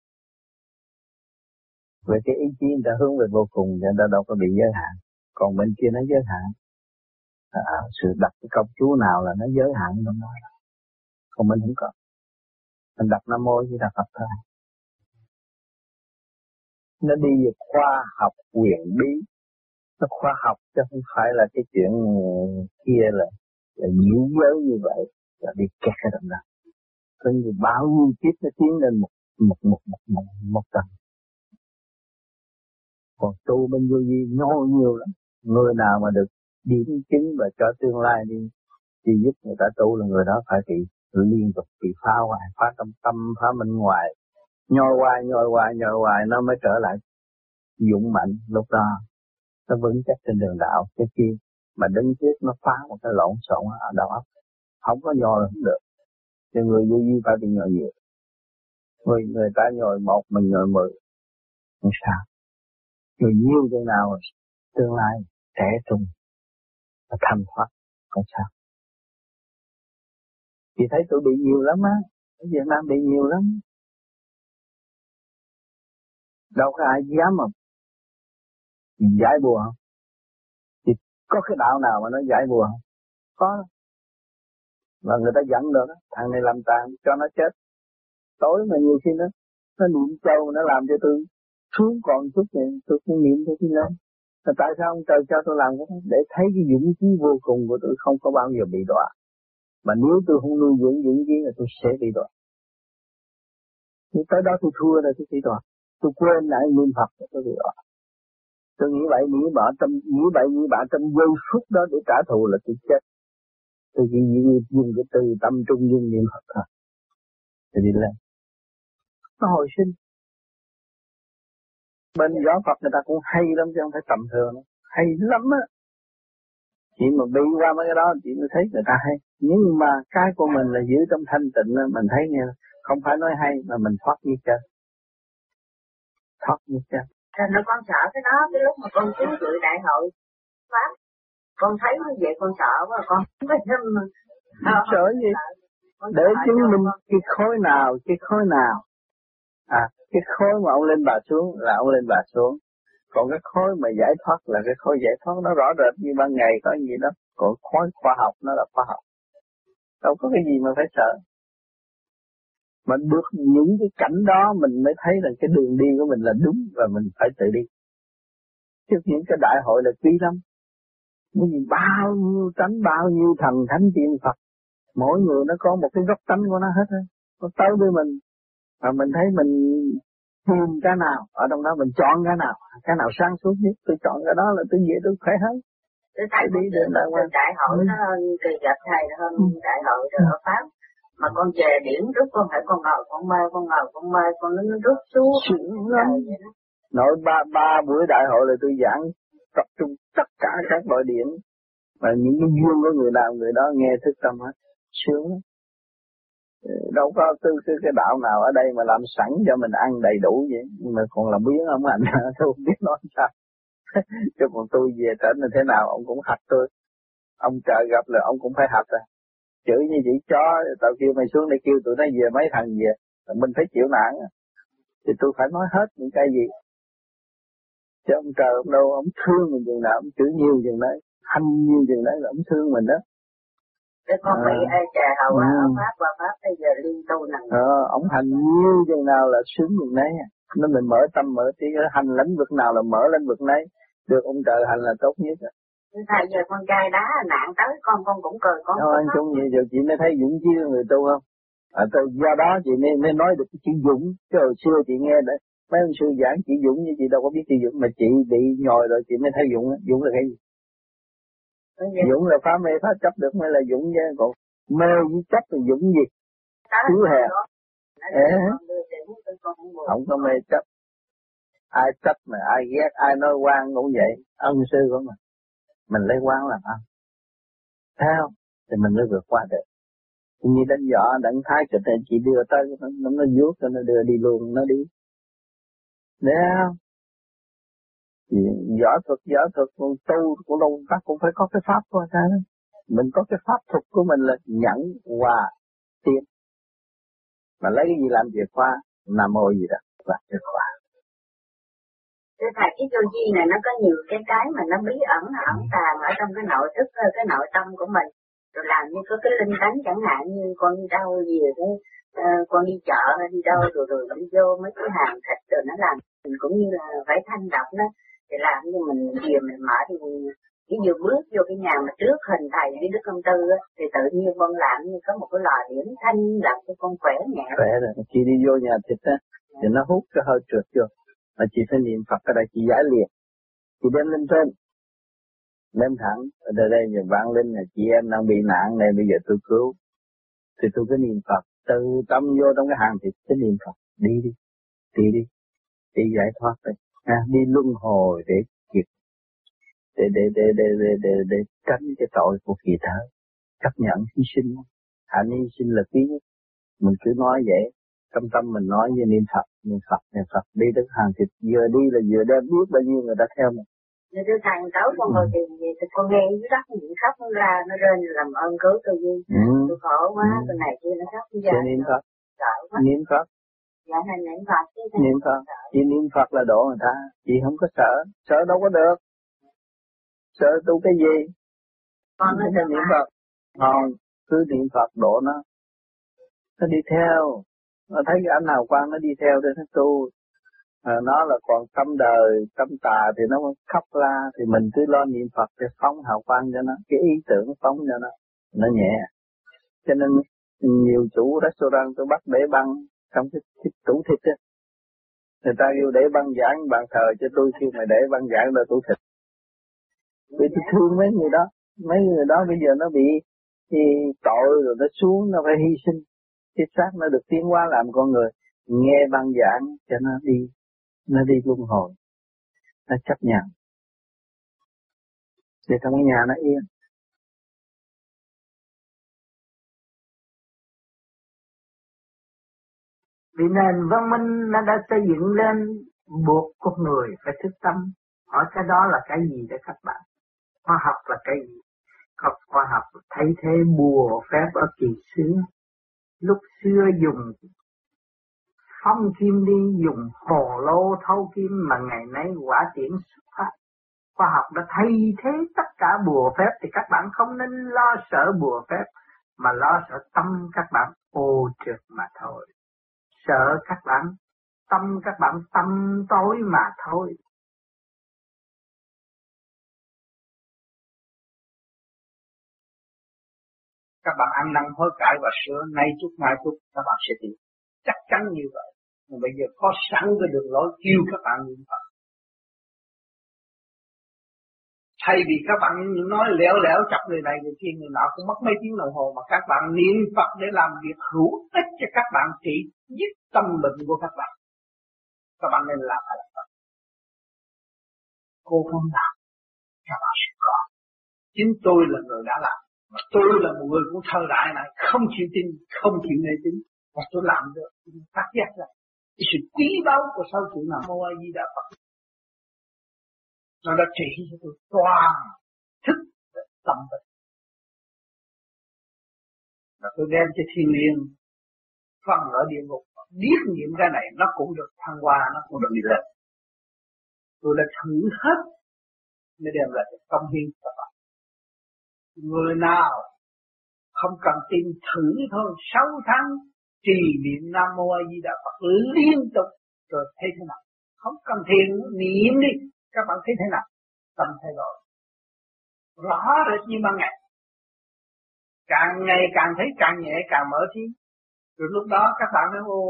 Về cái ý chí người ta hướng về vô cùng, người ta đâu có bị giới hạn. Còn bên kia nó giới hạn. À, sự đặt cái công chú nào là nó giới hạn trong đó. Còn mình không có. Mình đặt Nam Mô chỉ là Phật thôi. Nó đi về khoa học quyền bí. Nó khoa học chứ không phải là cái chuyện kia là, là nhiễu giới như vậy. Là đi kẹt ở trong đó. Có như bao nhiêu kiếp nó tiến lên một, một, một, một, một, một tầng. Còn tu bên vô vi nhô nhiều lắm. Người nào mà được điểm chứng và cho tương lai đi, đi giúp người ta tu là người đó phải bị liên tục bị phá hoại, phá tâm tâm, phá bên ngoài, nhoi hoài, nhoi hoài, nhoi hoài nó mới trở lại dũng mạnh. Lúc đó nó vững chắc trên đường đạo. Cái kia mà đứng trước nó phá một cái lộn xộn ở đầu óc, không có nhoi là không được. Thì người vô vi phải bị nhoi nhiều. Người người ta nhoi một, mình nhoi mười, không sao. Người nhiều chừng nào tương lai trẻ trung và thanh thoát, không sao. Chị thấy tôi bị nhiều lắm á, ở Việt Nam bị nhiều lắm. Đâu có ai dám mà giải bùa không? Thì có cái đạo nào mà nó giải bùa không? Có. Và người ta dẫn được đó, thằng này làm tàn cho nó chết. Tối mà nhiều khi nó nó niệm châu nó làm cho tôi xuống còn chút này, tôi cũng niệm cho tôi lên. Mà tại sao ông trời cho tôi làm cái đó? Để thấy cái dũng khí vô cùng của tôi không có bao giờ bị đọa. Mà nếu tôi không nuôi dưỡng dũng khí là tôi sẽ bị đọa. Nhưng tới đó tôi thua rồi tôi bị đọa. Tôi quên lại niệm Phật rồi tôi bị đọa. Tôi nghĩ vậy, nghĩ bạ tâm, nghĩ vậy, nghĩ bạ trong giây phút đó để trả thù là tôi chết. Tôi chỉ dùng cái từ tâm trung dung niệm Phật thôi. Thì đi lên. Nó hồi sinh. Bên gió Phật người ta cũng hay lắm chứ không phải tầm thường. Hay lắm á. Chị mà bị qua mấy cái đó chị mới thấy người ta hay. Nhưng mà cái của mình là giữ trong thanh tịnh á, mình thấy nghe không phải nói hay mà mình thoát như chân. Thoát như chân. Thành ra con sợ cái đó, cái lúc mà con chú dự đại hội Pháp, con thấy như vậy con sợ quá, con không có thêm mà. Sợ gì? Để chứng minh cái khối nào, cái khối nào. À, cái khối mà ông lên bà xuống là ông lên bà xuống. Còn cái khối mà giải thoát là cái khối giải thoát, nó rõ rệt như ban ngày có gì đó. Còn khối khoa học nó là khoa học. Đâu có cái gì mà phải sợ. Mà được những cái cảnh đó mình mới thấy là cái đường đi của mình là đúng và mình phải tự đi. Chứ những cái đại hội là quý lắm. Bởi vì bao nhiêu tánh, bao nhiêu thần thánh tiên Phật. Mỗi người nó có một cái góc tánh của nó hết. Nó tới với mình. Và mình thấy mình tìm cái nào. Ở trong đó mình chọn cái nào. Cái nào sáng suốt nhất. Tôi chọn cái đó là tôi về tôi khỏe hơn. Tôi thấy đi đến đại, đại hội nó hơn kỳ gặp thầy hơn ừ. Đại hội rồi ở Pháp. Mà con về điểm rút con phải con ngồi con mơ con ngồi con mơ con nó rút xuống lắm. Nội ba ba buổi đại hội là tôi giảng tập trung tất cả các loại điểm và những cái duyên của người nào người đó nghe thức tâm hết sướng. Đâu có tư cái, cái đạo nào ở đây mà làm sẵn cho mình ăn đầy đủ vậy mà còn làm biến ông ảnh tôi không biết nói sao. Chứ còn tôi về trở nên thế nào ông cũng hạch tôi. Ông trời gặp là ông cũng phải hạch à. Chửi như vậy chó, tao kêu mày xuống để kêu tụi nó về mấy thằng về, mình phải chịu nạn. Thì tôi phải nói hết những cái gì. Chứ ông trời ông đâu, ông thương mình chừng nào, ông chửi nhiều chừng đấy, hành nhiều chừng đấy là ông thương mình đó. Để con bị ai trà hậu qua ở Pháp, qua Pháp bây giờ liên tu nằm. Ờ, ông hành nhiều chừng nào là sướng chừng đấy. Nó mình mở tâm mở trí, hành lĩnh vực nào là mở lĩnh vực đấy. Được ông trời hành là tốt nhất. Thầy giờ con trai đá nạn tới con con cũng cười con. Đâu anh chung vậy rồi chị mới thấy dũng chí của người tu không? À, tôi, do đó chị mới, mới nói được cái chữ dũng. Chứ hồi xưa chị nghe đấy, mấy ông sư giảng chị dũng như chị đâu có biết chị dũng. Mà chị bị nhồi rồi chị mới thấy dũng. Dũng là cái gì? Dũng là phá mê phá chấp được mới là dũng chứ. Còn mê với chấp là dũng gì? Thiếu hè. Ê, không có mê chấp. Ai trách mà ai ghét, ai nói quan cũng vậy, ân sư của mình. Mình lấy quan làm ăn. Theo thì mình mới vượt qua được. Như đánh võ, đánh thái cho nên chỉ đưa tới, nó, nó, nó vuốt cho nó đưa đi luôn, nó đi. Đấy không? Võ thuật, võ thuật, tu của đâu các cũng phải có cái pháp của ta đó. Mình có cái pháp thuật của mình là nhẫn, hòa, tiến. Mà lấy cái gì làm chìa khóa, Nam Mô gì đó, là chìa khóa. Thưa thầy, cái vô vi này nó có nhiều cái cái mà nó bí ẩn, nó ẩn tàng ở trong cái nội thức, cái nội tâm của mình. Rồi làm như có cái linh tánh chẳng hạn như con đi đâu gì rồi đấy, uh, con đi chợ hay đi đâu rồi rồi đi vô mấy cái hàng thịt rồi nó làm mình cũng như là phải thanh đọc đó. Thì làm như mình vừa mình mở thì mình chỉ vừa bước vô cái nhà mà trước hình thầy với Đức Công Tư á, thì tự nhiên con làm như có một cái lò điểm thanh làm cho con khỏe nhẹ. Khỏe rồi, khi đi vô nhà thịt á, thì nó hút cái hơi trượt vô. Mà chị phải niệm Phật ở đây, chị giải liền. Chị đem lên trên. Đem thẳng, ở đây đây giờ vang lên là chị em đang bị nạn này, bây giờ tôi cứu. Thì tôi cứ niệm Phật, từ tâm vô trong cái hàng thịt, cứ niệm Phật, đi đi, đi đi, đi giải thoát đấy. À, đi luân hồi để kịp, để, để, để, để, để, để, để tránh cái tội của kỳ thơ. Chấp nhận hy sinh, hạnh hy sinh là quý nhất. Mình cứ nói vậy, trong tâm mình nói như niệm Phật, niệm Phật, niệm Phật, đi đến hàng thịt, vừa đi là vừa đem biết bao nhiêu người ta theo mình. Như tôi thằng tối con ngồi thì, thì con nghe dưới đất nó khóc nó ra, nó rên làm ơn cứu tôi đi. Ừ. Tôi khổ quá, ừ. Tôi này kia nó khóc ra. Niệm Phật, niệm Phật. Dạ thầy niệm Phật chứ. Niệm Phật, chỉ niệm Phật là độ người ta, chị không có sợ, sợ đâu có được. Sợ tu cái gì? Con nó không niệm Phật. Không, cứ niệm Phật độ nó. Nó đi theo, nó thấy cái ánh hào quang nó đi theo để nó tu. À, nó là còn tâm đời, tâm tà thì nó khóc la, thì mình cứ lo niệm Phật để phóng hào quang cho nó, cái ý tưởng phóng cho nó, nó nhẹ. Cho nên nhiều chủ restaurant tôi bắt để băng trong cái, cái tủ thịt á, người ta yêu để băng giảng bàn thờ cho tôi, kêu mày để băng giảng là tủ thịt. Vì tôi thương mấy người đó, mấy người đó bây giờ nó bị thì tội rồi nó xuống, nó phải hy sinh, cái xác nó được tiến hóa làm con người, nghe băng giảng cho nó đi. Nó đi luân hồi, nó chấp nhận, để trong cái nhà nó yên. Vì nền văn minh nó đã xây dựng lên, buộc con người phải thức tâm. Hỏi cái đó là cái gì để các bạn? Khoa học là cái gì? Học khoa học thay thế bùa phép ở kỳ xưa. Lúc xưa dùng phong kim đi, dùng hồ lô thâu kim, mà ngày nay quả tiễn xuất phát. Khoa học đã thay thế tất cả bùa phép, thì các bạn không nên lo sợ bùa phép, mà lo sợ tâm các bạn ô trượt mà thôi. Sợ các bạn, tâm các bạn tâm tối mà thôi. Các bạn ăn năn hối cải và sửa nay chút mai chút, các bạn sẽ tìm. Chắc chắn như vậy. Mà bây giờ có sẵn cái đường lối kêu các bạn niệm Phật. Thay vì các bạn nói lẻo lẻo chọc người này người kia người nọ cũng mất mấy tiếng đồng hồ, mà các bạn niệm Phật để làm việc hữu ích cho các bạn, trị dứt tâm bệnh của các bạn. Các bạn nên làm phải làm Phật. Cô không làm, các bạn sẽ có. Chính tôi là người đã làm. Mà tôi là một người cũng thơ đại này, không chịu tin, không chịu mê tín, và tôi làm được, tôi phát giác ra cái sự quý báu của sáu chữ Nam Mô A Di Đà Phật. Nó đã trị cho tôi toàn thức tâm bệnh. Và tôi đem cho thiên liêng phân ở địa ngục, biết nghiệm cái này nó cũng được thăng hoa, nó cũng được đi lên. Tôi đã thử hết mới đem lại cái công hiến cho các bạn. Người nào không cần tin thử thôi, sáu tháng trì niệm Nam Mô A Di Đà Phật liên tục rồi thấy thế nào. Không cần thiền, niệm đi, các bạn thấy thế nào. Tâm thay đổi rõ rệt như ban ngày, càng ngày càng thấy càng nhẹ, càng mở trí. Rồi lúc đó các bạn nói ô,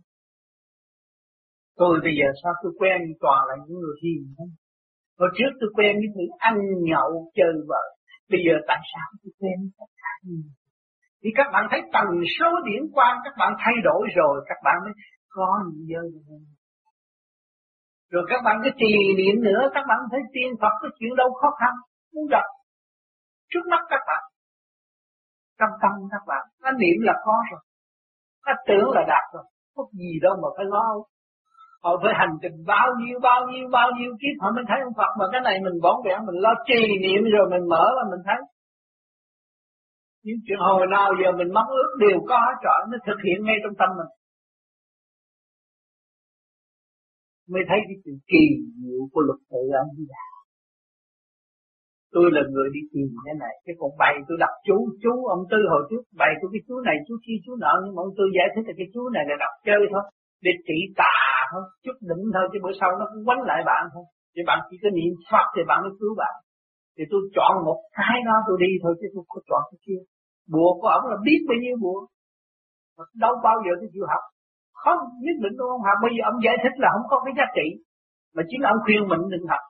tôi bây giờ sao tôi quen toàn là những người hiền không? Hồi trước tôi quen với thứ ăn nhậu chơi vợ, bây giờ tại sao tôi quen tất cả nhiều? Thì các bạn thấy tần số điển quang các bạn thay đổi rồi, các bạn mới có những giới. Rồi các bạn cứ trì niệm nữa, các bạn thấy tiên Phật cái chuyện đâu khó khăn, muốn gặp trước mắt các bạn. Trong tâm các bạn, nó niệm là có rồi, nó tưởng là đạt rồi, không gì đâu mà phải lo. Họ phải hành trình bao nhiêu bao nhiêu bao nhiêu kiếp họ mới thấy ông Phật, mà cái này mình bỏng vẹn mình lo trì niệm rồi mình mở là mình thấy. Những chuyện hồi nào giờ mình mong ước đều có hết trọi, nó thực hiện ngay trong tâm mình. Mới thấy cái sự kỳ diệu của luật tự ân như vậy. Tôi là người đi tìm cái này, cái còn bày tôi đọc chú, chú ông Tư hồi trước bày tôi cái chú này, chú kia, chú nọ, nhưng mà ông Tư giải thích là cái chú này là đọc chơi thôi, để trị tà thôi, chút đỉnh thôi, chứ bữa sau nó cũng quánh lại bạn thôi. Thì bạn chỉ có niệm Phật thì bạn mới cứu bạn. Thì tôi chọn một cái đó tôi đi thôi, chứ tôi không chọn cái kia. Bùa của ông là biết bao nhiêu bùa, mà đâu bao giờ tôi chịu học. Không, nhất định tôi không học, bây giờ ông giải thích là không có cái giá trị, mà chính ông khuyên mình đừng học.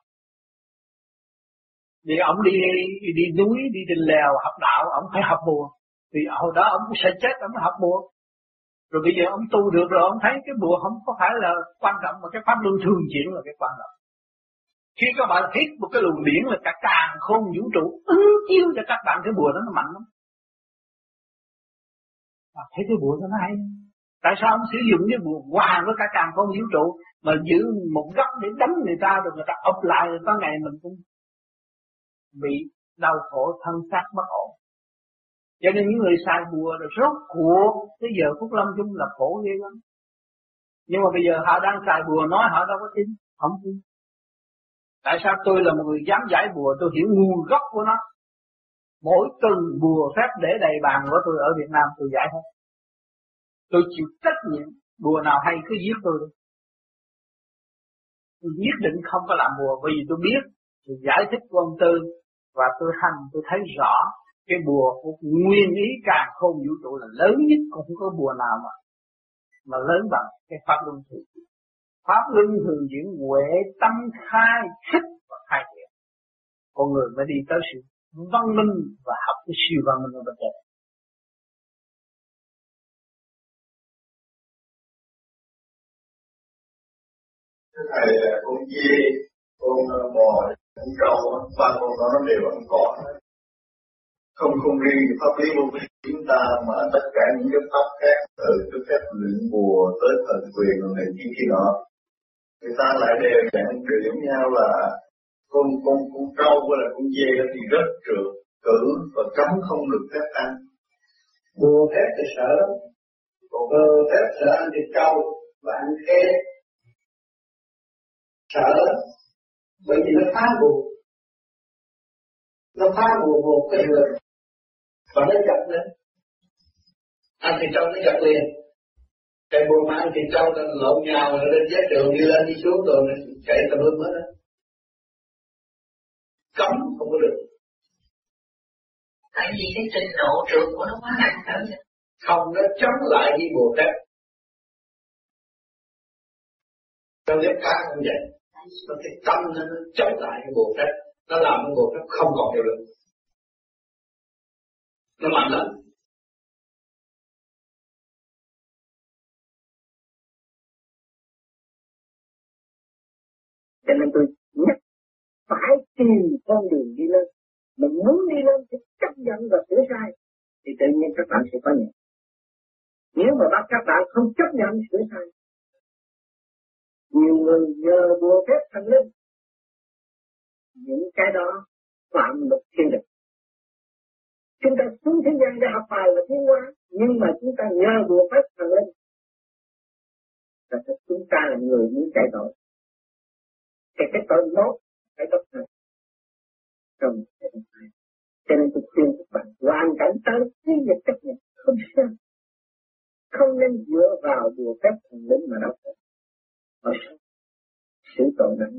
Vì ông đi đi núi, đi trên lèo học đạo, ông phải học bùa. Vì hồi đó ông cũng sẽ chết, ông mới học bùa. Rồi bây giờ ông tu được rồi, ông thấy cái bùa không có phải là quan trọng, mà cái pháp luân thường chuyển là cái quan trọng. Khi các bạn hít một cái luồng điển là cả càn khôn vũ trụ ứng chiếu cho các bạn, cái bùa đó nó mạnh lắm. À, thấy cái bùa đó nó hay. Tại sao ông sử dụng cái bùa hòa với cả càn khôn vũ trụ mà giữ một góc để đánh người ta, rồi người ta ập lại, rồi có ngày mình cũng bị đau khổ thân xác bất ổn. Cho nên những người xài bùa rồi rốt cuộc tới giờ phút lâm chung là khổ ghê lắm. Nhưng mà bây giờ họ đang xài bùa nói họ đâu có tin, không tin. Tại sao tôi là một người dám giải bùa, tôi hiểu nguồn gốc của nó. Mỗi từng bùa phép để đầy bàn của tôi ở Việt Nam tôi giải hết. Tôi chịu trách nhiệm, bùa nào hay cứ giết tôi đi. Tôi nhất định không có làm bùa, bởi vì tôi biết, tôi giải thích của ông Tư, và tôi hành, tôi thấy rõ cái bùa của nguyên ý càng khôn vũ trụ là lớn nhất, cũng không có bùa nào mà mà lớn bằng cái pháp luân thường chuyển. Pháp luân thường chuyển huệ tâm khai thích và khai triển, con người mới đi tới sự văn minh và học cái siêu văn minh ở bên trên. Thầy, con dê, con bò, con trâu, ba con đó nó đều ăn cỏ. Không không riêng pháp lý vô vi chúng ta, mà tất cả những cái pháp khác, từ cái phép luyện bùa tới thần quyền rồi này kia kia nọ, người ta lại đều dạng điểm nhau là con con con trâu hay là con dê thì rất trượt cử và cấm không được phép ăn. Bùa phép thì sợ lắm, còn phép sợ ăn thịt trâu và ăn khế sợ lắm, bởi vì nó phá bùa, nó phá bùa một cái người và nó giật lên, ăn thịt trâu nó giật liền. Cái bùa mà ăn thịt trâu nó lộn nhào rồi lên giá đường đi lên đi xuống rồi chạy tầm lum hết á, cấm không có được. Tại vì cái trình độ trượt của nó quá nặng phải không? Không, nó chống lại cái bùa phép. Trong lớp cá không vậy, nó cái tâm nó chống lại cái bùa phép, nó làm cái bùa phép không còn hiệu lực, nó mạnh lắm. Cho nên tôi nhất phải tìm con đường đi lên. Mình muốn đi lên thì chấp nhận và sửa sai, thì tự nhiên các bạn sẽ có nhận. Nếu mà bắt các bạn không chấp nhận sửa sai, nhiều người nhờ bùa phép thần linh, những cái đó phạm luật thiên định. Chúng ta xuống thế gian để học bài và tiến hóa, nhưng mà chúng ta nhờ bùa phép thần linh, là chúng ta là người muốn chạy tội. Thì cái tội nốt phải đốc này trong cái tội này. Cho nên tôi khuyên các bạn hoàn cảnh tới khi dịch chấp nhận không sao, không nên dựa vào bùa phép thần linh mà đốc này. Ở sự tội nặng,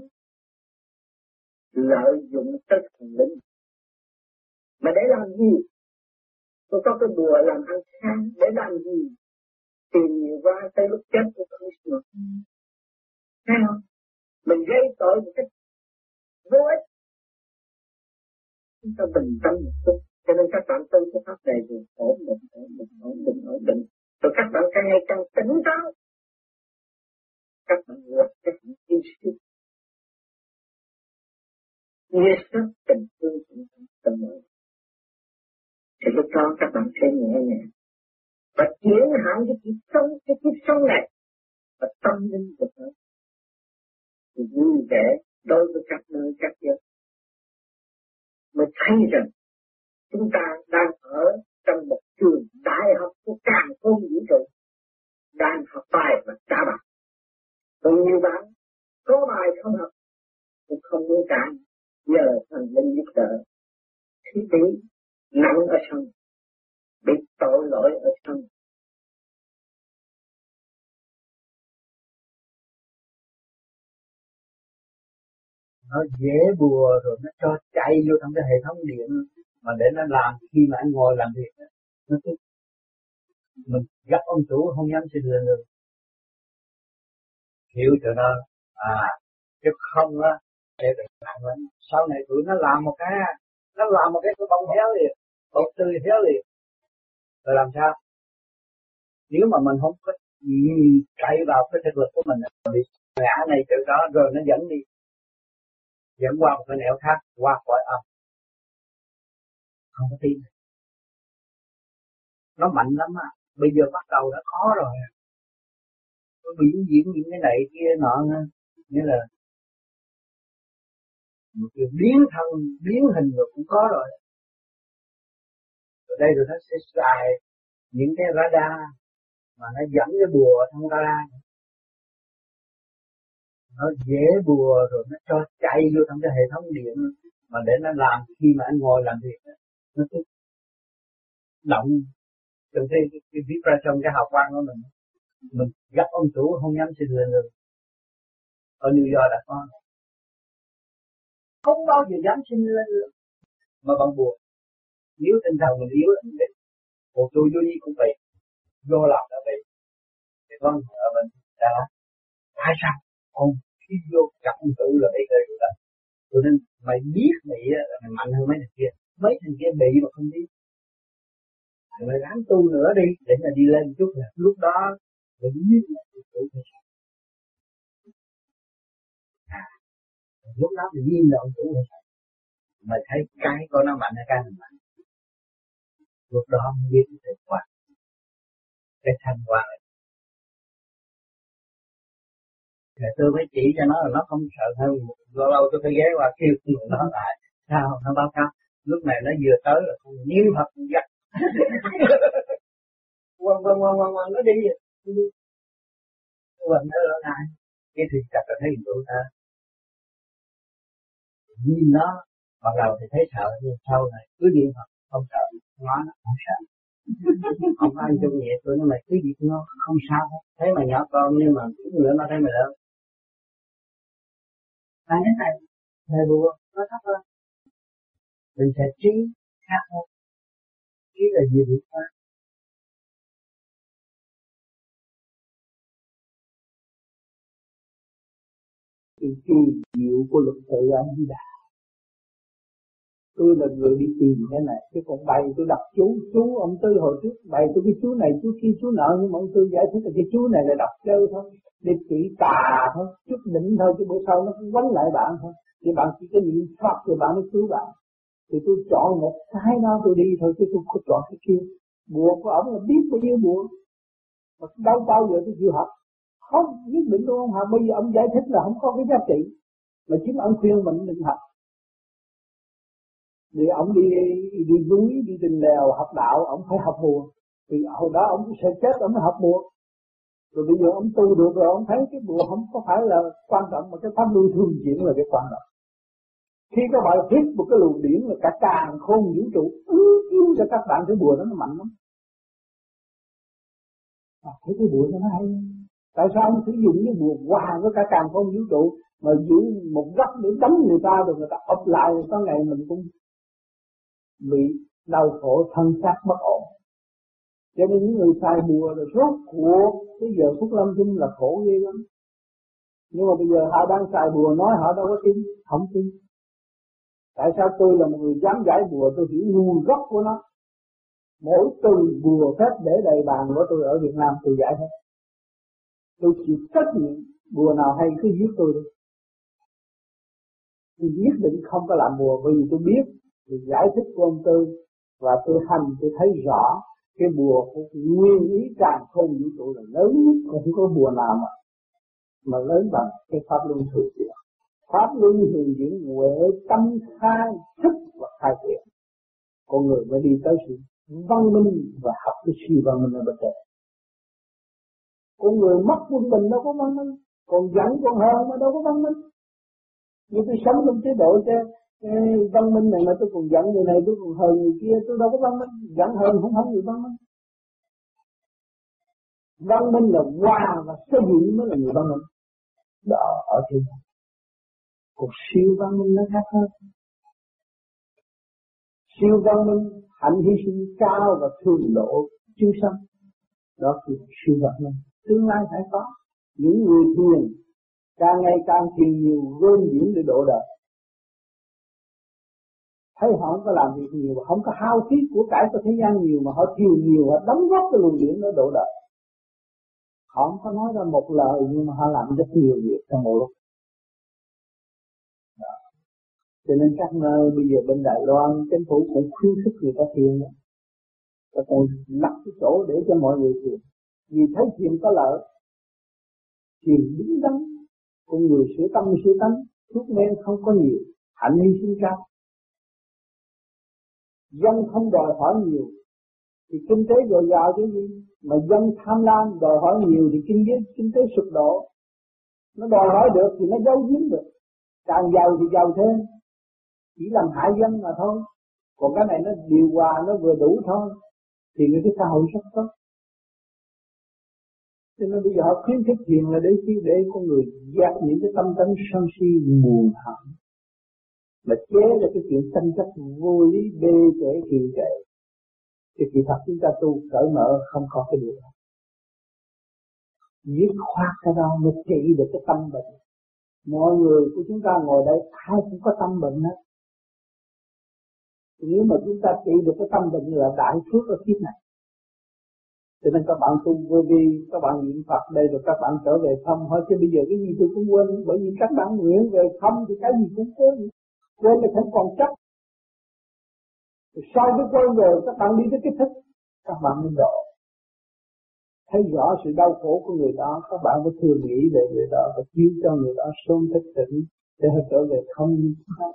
lợi dụng tất thần linh, mà để làm gì? Tôi có cái bùa làm ăn sang để làm gì? Tìm nhiều qua tới lúc chết tôi không được. Thấy không? Mình gây tội một cách vô ích. Chúng ta bình tâm một chút. Cho nên các bạn tu cái pháp này thì ổn định, ổn định, ổn định, ổn định. Rồi các bạn càng ngày càng tỉnh táo. Các bạn lập cái ý識 nhiệt rất tình thương tình người. Thì lúc đó các bạn sẽ nhẹ nhàng và chuyển hẳn cái kiếp sống, cái kiếp sống này và tâm linh của nó thì vui vẻ đối với các nơi các giới, mới thấy rằng chúng ta đang ở trong một trường đại học của càn khôn vũ trụ, đang học bài và trả bài. Còn nhiều bạn có bài không học cũng không muốn trả, nhờ thần linh giúp đỡ, thì bị nặng ở sân, bị tội lỗi ở sân. Nó dễ bùa rồi nó cho chạy vô trong cái hệ thống điện mà để nó làm khi mà anh ngồi làm việc nó cứ mình gặp ông chủ không dám xin lên được, hiểu cho nó à chứ không á để được nặng lắm. Sau này tụi nó làm một cái nó làm một cái cái bông héo liền, bông tươi héo liền, rồi làm sao? Nếu mà mình không có chạy vào cái thực lực của mình bị ngã này từ đó rồi nó dẫn đi, dẫn qua một cái nẻo khác, qua cõi âm, không có tin. Nó mạnh lắm á, bây giờ bắt đầu đã khó rồi. Nó biểu diễn những cái này kia nọ, nghĩa là một cái biến thân, biến hình rồi cũng có rồi. Ở đây rồi nó sẽ xài những cái radar mà nó dẫn cái bùa trong radar. Nó dễ bùa rồi nó cho chạy vô trong cái hệ thống điện mà để nó làm khi mà anh ngồi làm việc nó cứ động trong cái cái, cái viết ra trong cái hào quang của mình. Mình gặp ông chủ không dám xin lên được. Ở New York đã có, không bao giờ dám xin lên được mà bằng buồn. Nếu tinh thần mình yếu là mình một tôi vô gì cũng vậy, vô làm là vậy. Thì con ở mình đã tại sao ông khi vô gặp ông chủ là bị người ta, cho nên mày biết bị là mày mạnh hơn mấy thằng kia, mấy thằng kia bị mà không biết. Mày ráng tu nữa đi để mà đi lên chút là lúc đó mình biết là ông chủ phải sao. À, lúc đó mình nhìn là ông chủ phải sao. Mày thấy cái của nó mạnh hay cái mình mạnh, lúc đó mình biết cái thành quả, cái thành quả. Rồi tôi phải chỉ cho nó là nó không sợ hơn, lâu lâu tôi phải ghé qua kêu nó lại, sao nó báo cáo, lúc này nó vừa tới là con nhiễm thật giặc, quăng quăng quăng quăng quăng nó đi, quăng nó ở lại, cái thì chặt là thấy tụi ta, nhìn nó, bắt đầu thì thấy sợ nhưng sau này cứ niệm Phật không sợ, nó nó không sợ, không có ai chung nhẹ tôi nó mày cứ gì nó không sao hết, thấy mày nhỏ con nhưng mà chút nữa nó thấy mày lớn. Và cái này, thầy bùa, nó thấp hơn. Mình sẽ trí khác hơn. Trí là gì được khác. Cái kỳ diệu của luật tự anh đi đà. Tôi là người đi tìm cái này, chứ còn bày tôi đọc chú, chú ông Tư hồi trước, bày tôi cái chú này, chú kia, chú nợ, nhưng mà ông Tư giải thích là cái chú này là đọc chơi thôi, để chỉ tà thôi, chút đỉnh thôi, chứ bữa sau nó cũng quánh lại bạn thôi, thì bạn chỉ có niệm Pháp thì bạn mới cứu bạn, thì tôi chọn một cái đó tôi đi thôi, chứ tôi không chọn cái kia, bùa của ông là biết bao nhiêu bùa, mà đâu bao giờ tôi chịu học, không, nhất định tôi không học, bây giờ ông giải thích là không có cái giá trị, mà chính ông khuyên mình đừng học. Vì ông đi đi núi, đi trên lèo học đạo, ông phải học bùa. Thì hồi đó ông sẽ chết, ông mới học bùa. Rồi bây giờ ông tu được rồi, ông thấy cái bùa không có phải là quan trọng, mà cái pháp luân thường chuyển là cái quan trọng. Khi các bạn hít một cái luồng điển là cả càn khôn vũ trụ ước yêu cho các bạn, cái bùa đó nó mạnh lắm. À, thấy cái bùa nó hay. Tại sao ông sử dụng cái bùa hòa với cả càn khôn vũ trụ mà giữ một góc để đánh người ta, rồi người ta ập lại, rồi có ngày mình cũng bị đau khổ thân xác bất ổn. Cho nên những người xài bùa rồi rốt cuộc cái giờ phút lâm chung là khổ ghê lắm. Nhưng mà bây giờ họ đang xài bùa nói họ đâu có tin, không tin. Tại sao tôi là một người dám giải bùa, tôi hiểu nguồn gốc của nó. Mỗi từ bùa phép để đầy bàn của tôi ở Việt Nam tôi giải hết. Tôi chịu trách nhiệm, bùa nào hay cứ giết tôi đi. Tôi nhất định không có làm bùa, bởi vì tôi biết, tôi giải thích của ông Tư và tôi hành, tôi thấy rõ cái bùa của nguyên ý càng không vũ trụ là lớn nhất, không có bùa nào mà mà lớn bằng cái pháp luân thường chuyển. Pháp luân thường chuyển huệ tâm khai thức và khai triển, con người mới đi tới sự văn minh và học cái siêu văn minh ở bên trên. Con người mất quân bình đâu có văn minh, còn giận còn hờn mà đâu có văn minh. Như tôi sống trong chế độ cho văn minh này mà tôi còn giận người này, tôi còn hờn người kia, tôi đâu có văn minh. Giận hờn không phải người văn minh. Văn minh là hòa và xây dựng mới là người văn minh. Đó ở thiên đàng. Còn siêu văn minh nó khác hơn. Siêu văn minh hạnh hy sinh cao và thường độ chúng sanh. Đó là siêu văn minh. Tương lai phải có những người thiền càng ngày càng thiền nhiều, rên diễn để độ đời. Thấy họ không có làm việc nhiều mà không có hao phí của cải của thế gian nhiều, mà họ thiền nhiều, họ đóng góp cái luồng điển đó độ đời. Họ không có nói ra một lời nhưng mà họ làm rất nhiều việc trong một lúc. Đó. Cho nên các nơi bây giờ bên Đài Loan chính phủ cũng khuyến khích người ta thiền, và còn lắp cái chỗ để cho mọi người thiền, vì thấy thiền có lợi. Thiền đứng đắn, con người sửa tâm sửa tánh, thuốc men không có nhiều, hạnh hy sinh cao. Dân không đòi hỏi nhiều thì kinh tế dồi dào chứ gì, mà dân tham lam đòi hỏi nhiều thì kinh tế kinh tế sụp đổ. Nó đòi hỏi được thì nó giấu giếm được, càng giàu thì giàu thêm, chỉ làm hại dân mà thôi. Còn cái này nó điều hòa, nó vừa đủ thôi, thì cái xã hội rất tốt. Cho nên bây giờ họ khuyến khích thiền là để chi? Để con người dẹp những cái tâm tánh sân si buồn hận, mà chế là cái chuyện tranh chấp vô lý bê trễ kỳ trệ. Thì kỳ thật chúng ta tu cởi mở không có cái điều đó. Dứt khoát cái đó mới trị được cái tâm bệnh. Mọi người của chúng ta ngồi đây ai cũng có tâm bệnh hết. Nếu mà chúng ta trị được cái tâm bệnh là đại phước ở kiếp này. Cho nên các bạn tu vô vi, các bạn niệm Phật đây rồi các bạn trở về thăm hỏi chứ bây giờ cái gì tôi cũng quên, bởi vì các bạn nguyện về thăm thì cái gì cũng quên, quên là không còn chấp. Sau cái quên rồi các bạn đi tới cái thức, các bạn mới độ. Thấy rõ sự đau khổ của người đó, các bạn phải thường nghĩ về người đó và chiếu cho người đó sớm thức tỉnh để họ trở về không như chúng ta.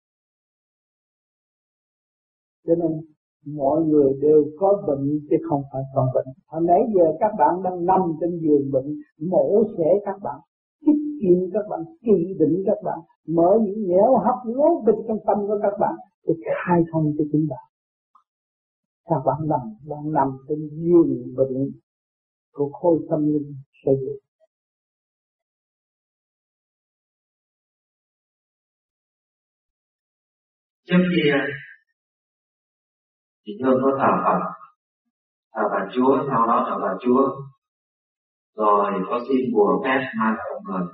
Cho nên mọi người đều có bệnh chứ không phải không bệnh. Hồi nãy giờ các bạn đang nằm trên giường bệnh, mổ xẻ các bạn, kích kim các bạn, trị định các bạn, mở những nẻo hấp lố bịch trong tâm của các bạn để khai thông cho chính bạn. Các bạn nằm, đang nằm trên giường bệnh của khối tâm linh xây dựng. Trước kia thì Hương có thờ Phật, thờ bà Chúa, sau đó thờ bà Chúa, rồi có xin bùa phép mang ông người.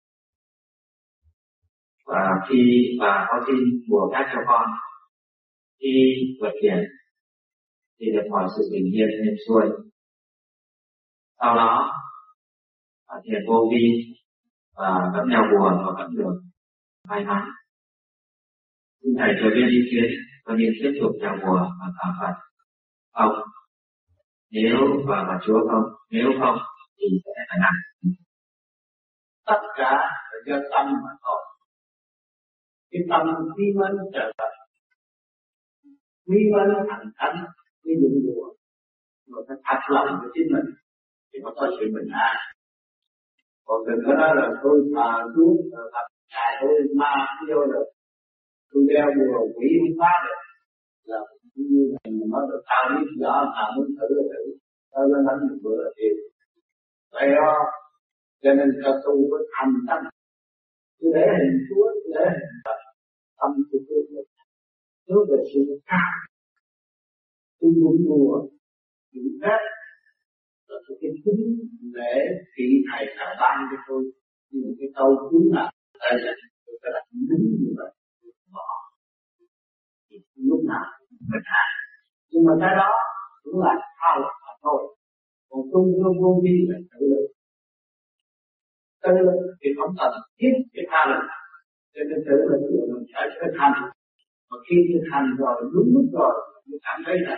Và khi bà có xin bùa phép cho con, khi vượt biển thì được mọi sự bình yên êm xuôi. Sau đó thiền vô vi và vẫn đeo bùa và vẫn được may mắn. Xin thầy cho biết ý kiến có nên tiếp tục đeo bùa và thờ Phật không? Nếu và bà Chúa không, nếu không thì sẽ phải làm. Tất cả là do tâm mà thôi. Cái tâm khi mới trở lại, khi mới thành thánh, khi dụng bùa, mà phải thật lòng với chính mình thì mới có sự bình an. Còn đừng có nói là tôi mà Chúa, Phật, Ngài tôi ma không vô được, tôi đeo bùa quỷ không phá được, là như này mà nói được tao biết rõ, tao muốn thử là thử, tao lên đánh một bữa là chịu. Vậy đó, cho nên cho tu với thành tâm, tôi để hình Chúa, tôi để hình Phật, tâm tôi tôi được, tôi về sự cao, tôi muốn bùa, những phép, là tôi cái tính để vị thầy đã ban cho tôi, những cái câu cứu nạn, tại là tôi phải đặt đứng như vậy, bỏ, thì lúc nào mình hạ. Nhưng mà cái đó cũng là thao mà thôi, còn tu vô vô vi là tự lực. Tự lực thì không cần thiết cái tha lực, cho nên thực sự là mình phải thực hành, mà khi thực hành rồi đúng lúc rồi mình cảm thấy là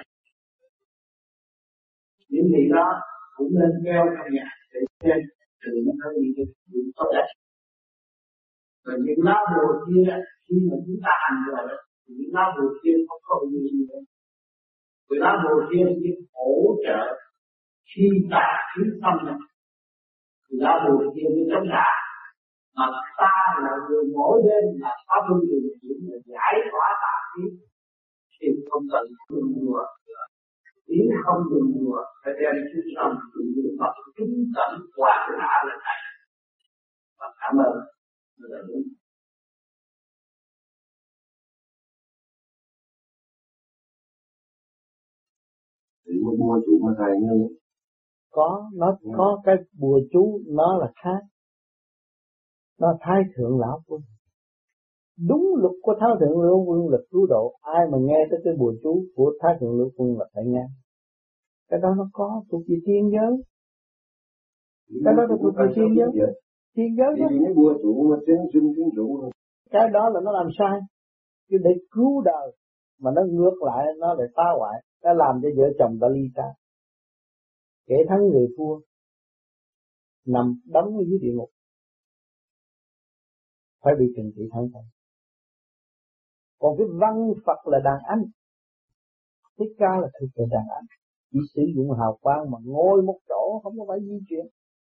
những gì đó cũng nên treo trong nhà để xem từ những cái gì những tốt đẹp. Và những lá bùa kia khi mà chúng ta hành rồi thì những lá bùa kia không có gì nữa. Vì lá bùa kia chỉ hỗ trợ khi tà khí tâm này, thì lá bùa kia mới chống lại. Mà ta là người mỗi đêm là pháp luân thường chuyển để giải tỏa tà khí thì không cần dùng đùa, ý không dùng đùa phải đem chú tâm dùng đùa Phật kính cẩn hoàn hạ lên này. Và cảm ơn người đã đúng. Thì một bùa chú mà hại người. Có, nó ừ. có cái bùa chú nó là khác. Nó thái thượng lão quân. Đúng luật của thái thượng lão quân là cứu độ. Ai mà nghe tới cái bùa chú của thái thượng lão quân là phải nghe. Cái đó nó có thuộc về thiên giới. Cái đó nó thuộc về thiên giới. Thiên giới đó. Những bùa chú mà trên sinh trên chủ. Cái đó là nó làm sai. Chứ để cứu đời mà nó ngược lại nó lại phá hoại. Nó làm cho vợ chồng ta ly ta. Kẻ thắng người thua, nằm đóng ở dưới địa ngục, phải bị trừng trị thắng thôi. Còn cái văn Phật là đàn anh, Thích Ca là thực về đàn anh, chỉ sử dụng hào quang mà ngồi một chỗ, không có phải di chuyển.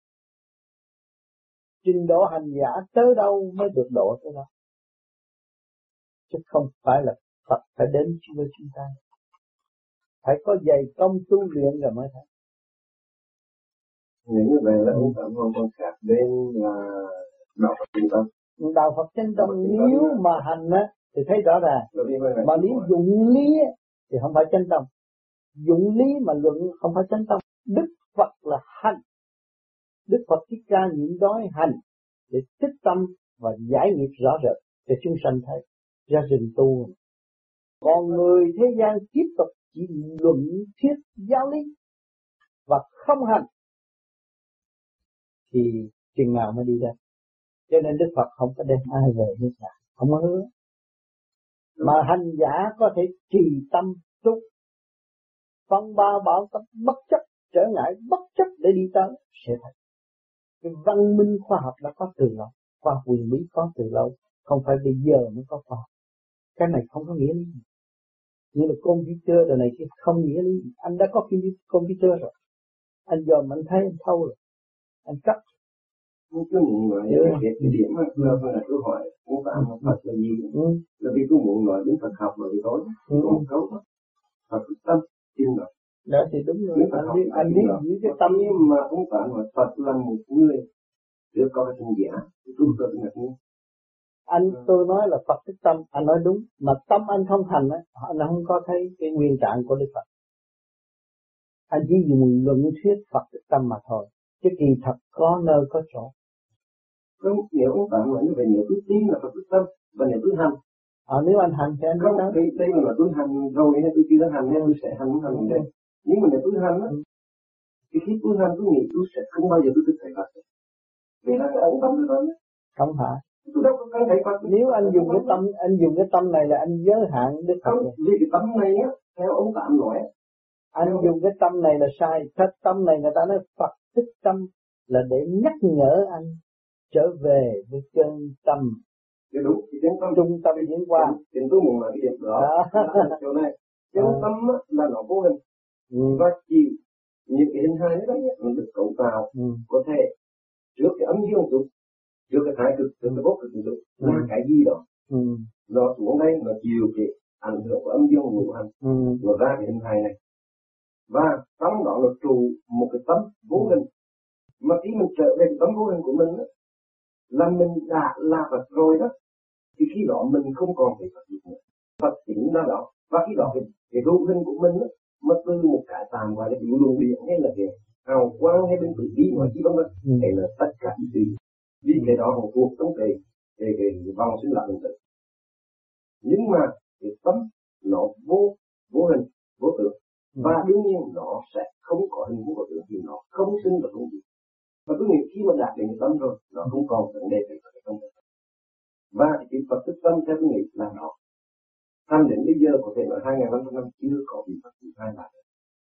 Trình độ hành giả tới đâu mới được độ tới đó, chứ không phải là Phật phải đến với chúng ta. Phải có dày công tu luyện rồi mới thấy. Những cái về là ông Phạm Phong con khác bên là đạo Phật chân tâm. Đạo Phật chân tâm nếu mà hành á thì thấy rõ ràng. Mà nếu dụng lý thì không phải chân tâm. Dụng lý mà luận không phải chân tâm. Đức Phật là hành. Đức Phật Thích Ca nhịn đói hành để tích tâm và giải nghiệp rõ rệt để chúng sanh thấy ra rừng tu. Còn người thế gian tiếp tục chỉ luận thuyết giáo lý và không hành thì chừng nào mới đi ra. Cho nên Đức Phật không có đem ai về hết cả, không có hứa. Mà hành giả có thể trì tâm túc, phong ba bảo tâm bất chấp trở ngại, bất chấp để đi tới sẽ thấy. Cái văn minh khoa học đã có từ lâu, khoa học quyền bí có từ lâu, không phải bây giờ mới có khoa học. Cái này không có nghĩa lý. Như là computer rồi này chứ không nghĩa lý. Anh đã có computer rồi, anh dòm anh thấy anh thâu rồi, anh cắt. Không cứ muốn nói cái cái điểm mà vừa vừa là câu hỏi cũng phải một Phật là gì? Ừ. Là vì tôi muốn nói đến Phật học rồi thôi, ừ. Còn câu Phật tâm tin rồi. Đó thì đúng rồi. Anh biết anh biết những cái tâm mà không phải nói Phật là một người được có cái thân giả, tôi có cái ngạc nhiên. Anh ừ. Tôi nói là Phật tức tâm, anh nói đúng. Mà tâm anh không thành á, anh không có thấy cái nguyên trạng của Đức Phật. Anh chỉ dùng luận thuyết Phật tức tâm mà thôi. Chứ kỳ thật có nơi có chỗ. Không, nếu ông bạn nói như vậy, nếu tôi tin là Phật tức tâm, và nếu tôi hành. Ờ, nếu anh hành thì anh không, đây, đây là tôi hành rồi, hay tôi chưa hành, hay tôi sẽ hành, hành ừ. Đây. Nhưng mà nếu tôi hành á, thì khi tôi hành tôi nghĩ tôi sẽ không bao giờ tôi thực thấy Phật. Vì là ẩn tâm tôi thôi. Không phải. Tôi đâu có thấy Phật. Nếu anh dùng cái tâm, anh dùng cái tâm này là anh giới hạn Đức Phật. Không, vì cái tâm này á, theo ông Tạm nói. Anh theo... dùng cái tâm này là sai. Cái tâm này người ta nói Phật tức tâm là để nhắc nhở anh trở về với chân tâm. Thì đúng, thì chân tâm trung tâm diễn qua. Thì tôi muốn nói cái điểm đó là chỗ này. Chân à. Tâm là nó vô hình. Ừ. Và chỉ những cái hình hài đó nó được cấu tạo ừ. có thể trước cái âm dương dục, trước cái thái cực, trước cái bốc cực dục ừ. là cái gì đó. Ừ. Nó xuống đây nó chịu cái ảnh hưởng của âm dương ngũ hành, ừ. nó ra cái hình hài này. Và trong đó nó trụ một cái tâm vô hình. Mà khi mình trở về cái tấm vô hình của mình đó, là mình đã là Phật rồi đó, thì khi đó mình không còn phải Phật nữa. Phật tính ra đó. Và khi đó cái, cái vô hình của mình đó, mà từ một cái tạm gọi là biểu luồng điện hay là cái hào quang hay bên tử vi ngoài chi vân vân, hay là tất cả những gì. Vì cái đó nó thuộc trong cái cái cái vòng sinh lạc hình tử. Nhưng mà cái tâm nó vô vô hình, vô tượng. Và đương nhiên nó sẽ không có hình vô tượng thì nó không sinh và không diệt. Và tôi nghĩ khi mà đạt đến cái tâm rồi, nó không còn vấn đề phải phải không. Và cái Phật thức tâm theo tôi nghĩ là nó. Thành đến bây giờ có thể nói hai nghìn năm trăm năm chưa có vị Phật thứ hai lại.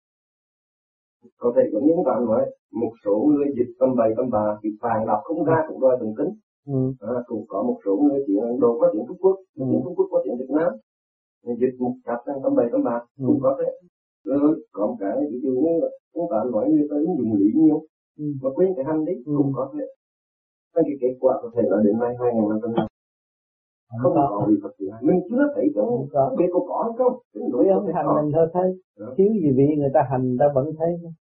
Có thể giống như bạn nói, một số người dịch tâm bày tâm bà, thì phàn đọc không ra cũng đòi từng kính. Ừ. À, cũng có một số người tiếng Ấn Độ có tiếng Trung Quốc, ừ. tiếng Trung Quốc có tiếng Việt Nam. Dịch một cặp sang tâm bày tâm bà ừ. cũng có thế. Rồi có một cái ví dụ như là chúng ta nói người ta ứng dụng lý nhiều, ừ. mà quên cái hành đấy ừ. cũng có thế. Cái kết quả có thể là đến nay hai nghìn năm trăm năm không, không có vị Phật thứ hai. Mình chưa thấy trong không biết có có hay không. Đối ông hành có. Mình thôi thấy đó. Thiếu gì vị người ta hành ta vẫn thấy.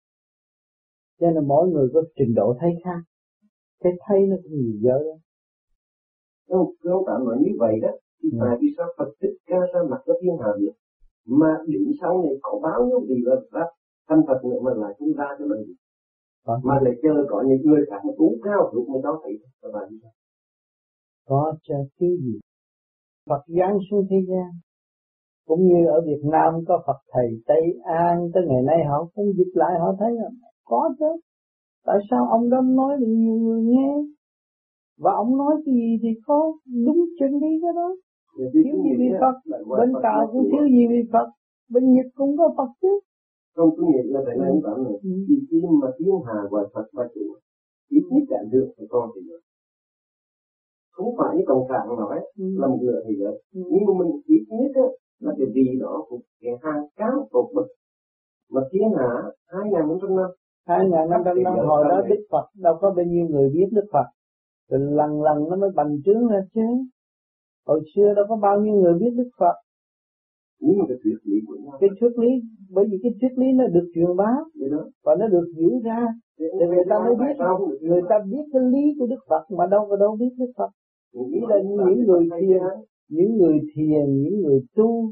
Cho nên mỗi người có trình độ thấy khác. Cái thấy nó cũng nhiều giới đó. Không, không tạm nói như vậy đó. Thì ừ. tại vì sao Phật Thích Ca ra mặt cho thiên hạ biết. Mà đến sau này có bao nhiêu vị là ra thành Phật nữa mà lại không ra cho đời. Có. Mà lại chờ có những người khác mà tú cao lúc mới đó thấy các bạn như sao? Có chứ thiếu gì. Phật giáng xuống thế gian. Cũng như ở Việt Nam có Phật Thầy Tây An, tới ngày nay họ không dịch lại họ thấy là có chứ. Tại sao ông đó nói được nhiều người nghe? Và ông nói cái gì thì có đúng chân lý cái đó. Thiếu gì vị Phật, bên Tàu cũng thiếu gì vị Phật, bên Nhật cũng có Phật chứ. Không, tôi nghĩ là tại này ông bảo này, vì khi mà thiên hà gọi Phật và chủ, ít nhất cả được thì con thì được. Không phải như cộng sản nói ừ. là một nửa thì được, ừ. nhưng mà mình ít nhất á, là cái gì đó của cái hàng cao tột bậc mà thiên hạ hai nghìn năm trăm năm. Hai nghìn năm trăm năm hồi đó Đức Phật đâu có bao nhiêu người biết Đức Phật, rồi lần lần nó mới bành trướng ra chứ. Hồi xưa đâu có bao nhiêu người biết Đức Phật. Nhưng mà cái thuyết lý của nhau. Cái thuyết lý, bởi vì cái thuyết lý nó được truyền bá và nó được diễn ra, thì người ta mới biết, người ta biết cái lý của Đức Phật mà đâu có đâu biết Đức Phật. Chỉ là những người thiền, những người thiền, những người tu,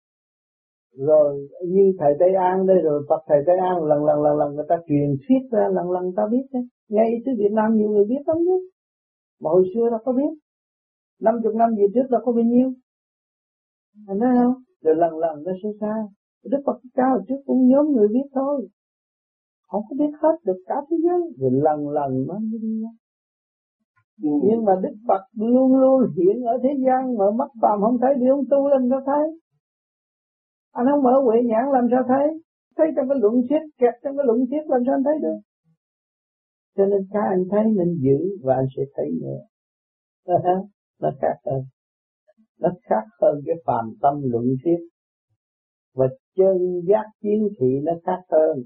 rồi như thầy Tây An đây, rồi Phật thầy Tây An lần lần lần lần người ta truyền thuyết ra, lần lần ta biết đấy. Ngay từ Việt Nam nhiều người biết lắm chứ, mà hồi xưa đâu có biết. Năm chục năm về trước đâu có bao nhiêu, anh thấy không? Rồi lần lần nó sẽ xa. Đức Phật cao trước cũng nhóm người biết thôi, không có biết hết được cả thế giới, rồi lần lần nó mới đi ra. Ừ. Nhưng mà Đức Phật luôn luôn hiện ở thế gian mà mắt phàm không thấy, thì ông tu lên sao thấy? Anh không mở huệ nhãn làm sao thấy? Thấy trong cái luận thuyết, kẹt trong cái luận thuyết làm sao anh thấy được? Cho nên cái anh thấy nên giữ và anh sẽ thấy nữa. Nó khác hơn. Nó khác hơn cái phàm tâm luận thuyết. Và chân giác chiến thị nó khác hơn.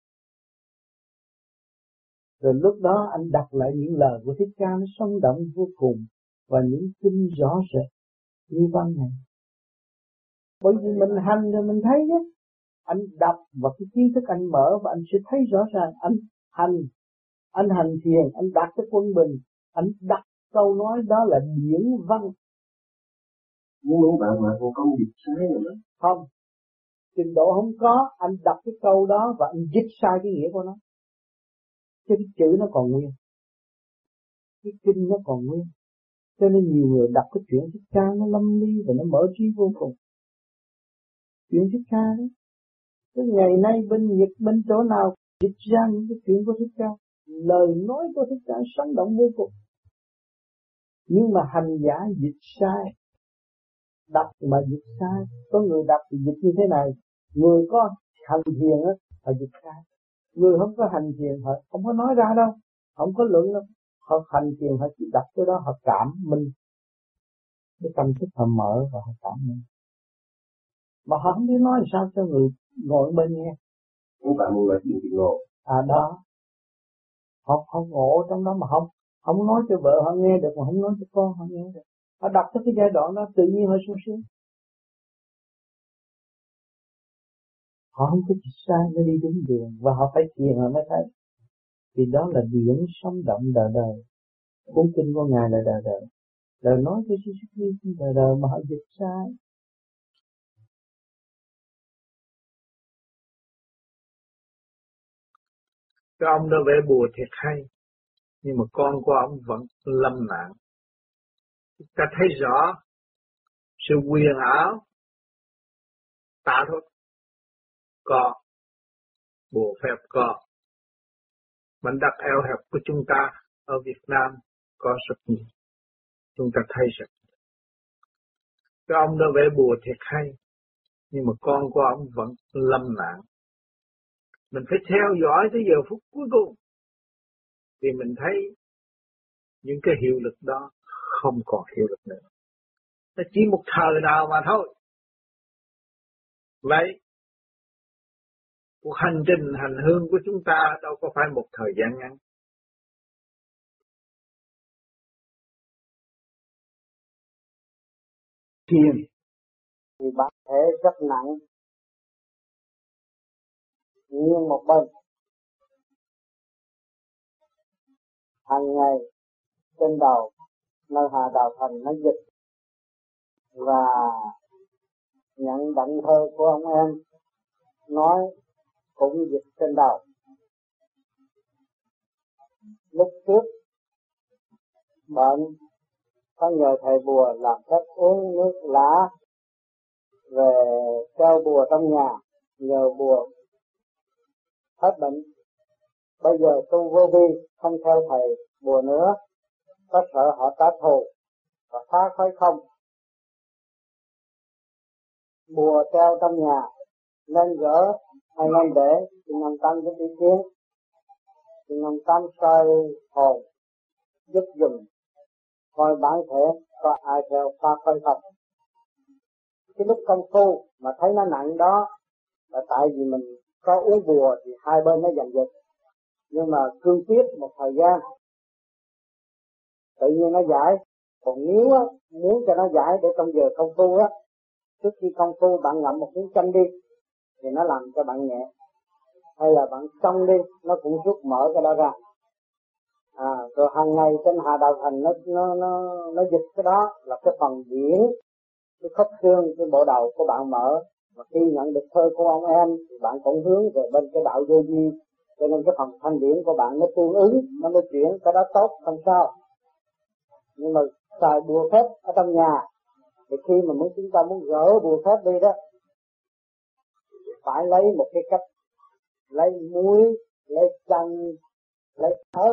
Rồi lúc đó anh đọc lại những lời của Thích Ca nó sống động vô cùng, và những kinh rõ rệt như văn này. Bởi vì mình hành rồi mình thấy chứ. Anh đọc và cái kiến thức anh mở và anh sẽ thấy rõ ràng. Anh hành, anh hành thiền, anh đạt cái quân bình, anh đặt câu nói đó là điển văn. Nhưng mấy bạn mà không có dịch sai nữa. Không, trình độ không có, anh đọc cái câu đó và anh dịch sai cái nghĩa của nó. Chứ cái chữ nó còn nguyên, cái kinh nó còn nguyên. Cho nên nhiều người đọc cái chuyện Thích Ca nó lâm ly và nó mở trí vô cùng. Chuyện Thích Ca đó, cái ngày nay bên Nhật bên chỗ nào dịch ra những cái chuyện của Thích Ca, lời nói của Thích Ca sống động vô cùng. Nhưng mà hành giả dịch sai, đọc mà dịch sai. Có người đọc thì dịch như thế này, người có hành thiền á phải dịch sai, người không có hành thiền họ không có nói ra đâu, không có luận đâu. Họ hành thiền họ chỉ đọc cái đó, họ cảm minh, cái tâm thức họ mở và họ cảm minh, mà họ không biết nói sao cho người ngồi bên nghe. Không phải một lời chuyện gì ngộ. À đó, họ không ngộ trong đó mà không không nói cho vợ họ nghe được, mà không nói cho con họ nghe được. Họ đọc tới cái giai đoạn đó tự nhiên họ sung sướng. Họ không có chỉ sai, nó đi đúng đường và họ phải thiền họ mới thấy. Vì đó là điển sống động đời đời. Cuốn kinh của Ngài là đời đời. Lời nói của Jesus Christ đời đời mà họ dịch sai. Cái ông đó vẽ bùa thiệt hay, nhưng mà con của ông vẫn lâm nạn. Ta thấy rõ sự quyền ảo tà thuật có, bùa phép có, mảnh đất eo hẹp của chúng ta ở Việt Nam có rất nhiều, chúng ta thấy rằng Cái ông đó vẽ bùa thiệt hay, nhưng mà con của ông vẫn lâm nạn. Mình phải theo dõi tới giờ phút cuối cùng thì mình thấy những cái hiệu lực đó không còn hiệu lực nữa. Nó chỉ một thời nào mà thôi. Vậy cuộc hành trình hành hương của chúng ta đâu có phải một thời gian ngắn. Thiền thì bản thể rất nặng, nghiêng một bên. Hàng ngày trên đầu nơi Hà Đạo Thành nó dịch và nhận động thơ của ông em nói cũng dịch trên đầu. Lúc trước bệnh có nhờ thầy bùa làm phép uống nước lá về treo bùa trong nhà, nhờ bùa hết bệnh. Bây giờ tu vô vi không theo thầy bùa nữa, có sợ họ trả thù và phá khói không. Bùa treo trong nhà nên gỡ hay nên để thì nằm tâm với ý kiến, thì nằm tâm soi hồn giúp dùng coi bản thể có ai theo phá khói không. Cái lúc công phu mà thấy nó nặng đó là tại vì mình có uống bùa thì hai bên nó giành giật, nhưng mà cương quyết một thời gian tự nhiên nó giải. Còn nếu á, muốn cho nó giải để trong giờ công phu á, trước khi công phu bạn ngậm một miếng chanh đi thì nó làm cho bạn nhẹ, hay là bạn xông đi nó cũng rút mở cái đó ra. À, rồi hàng ngày trên Hà Đạo Thành nó nó nó nó dịch cái đó là cái phần điển, cái khớp xương, cái bộ đầu của bạn mở. Và khi nhận được thơ của ông em thì bạn cũng hướng về bên cái đạo vô vi, cho nên cái phần thanh điển của bạn nó tương ứng, nó mới chuyển, cái đó tốt không sao. Nhưng mà xài bùa phép ở trong nhà thì khi mà muốn chúng ta muốn gỡ bùa phép đi đó, phải lấy một cái cách, lấy muối, lấy chanh, lấy ớt,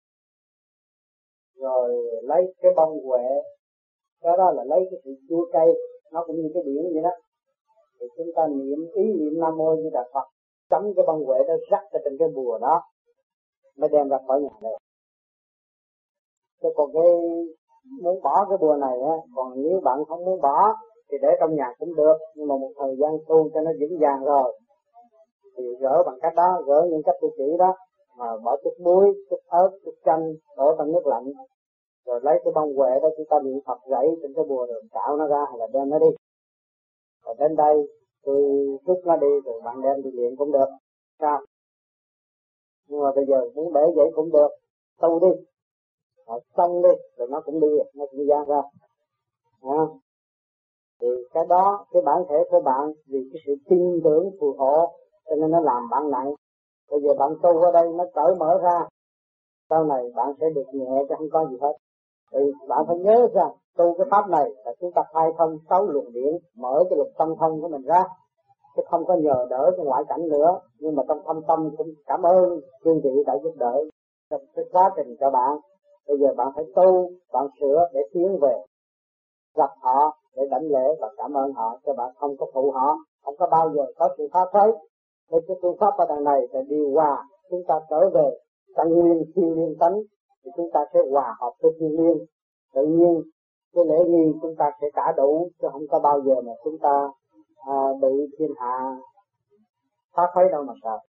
rồi lấy cái bông huệ, cái đó là lấy cái sự chua cay, nó cũng như cái điển vậy đó. Thì chúng ta niệm ý niệm Nam Mô Di Đà Phật, chấm cái bông huệ đó rắc ở trên cái bùa đó mới đem ra khỏi nhà được. Chứ còn cái muốn bỏ cái bùa này á, còn nếu bạn không muốn bỏ thì để trong nhà cũng được, nhưng mà một thời gian tu cho nó vững vàng rồi thì gỡ bằng cách đó, gỡ những cách tôi chỉ đó, mà bỏ chút muối, chút ớt, chút chanh đổ trong nước lạnh, rồi lấy cái bông huệ đó chúng ta niệm Phật rảy trên cái bùa rồi cạo nó ra hay là đem nó đi. Rồi đến đây tôi rút nó đi rồi bạn đem đi luyện cũng được, sao? Nhưng mà bây giờ muốn để vậy cũng được, tu đi, rồi xong đi, rồi nó cũng đi, nó cũng ra ra. À, thì cái đó, cái bản thể của bạn vì cái sự tin tưởng phù hộ cho nên nó làm bạn nặng. Bây giờ bạn tu ở đây nó cởi mở ra, sau này bạn sẽ được nhẹ chứ không có gì hết. Thì bạn phải nhớ rằng tu cái pháp này là chúng ta khai thông sáu luồng điển, mở cái lục tâm thông của mình ra, chứ không có nhờ đỡ cái ngoại cảnh nữa. Nhưng mà trong thâm tâm cũng cảm ơn chương vị đã giúp đỡ trong cái quá trình cho bạn. Bây giờ bạn phải tu, bạn sửa để tiến về, gặp họ để đảnh lễ và cảm ơn họ, cho bạn không có phụ họ, không có bao giờ có sự phá phới. Với cái phương pháp ở đằng này sẽ điều hòa chúng ta trở về căn nguyên thiên liên tánh, thì chúng ta sẽ hòa hợp với thiên liên. Tự nhiên cái lễ nghi chúng ta sẽ trả đủ, chứ không có bao giờ mà chúng ta à, bị thiên hạ phá phới đâu mà sợ.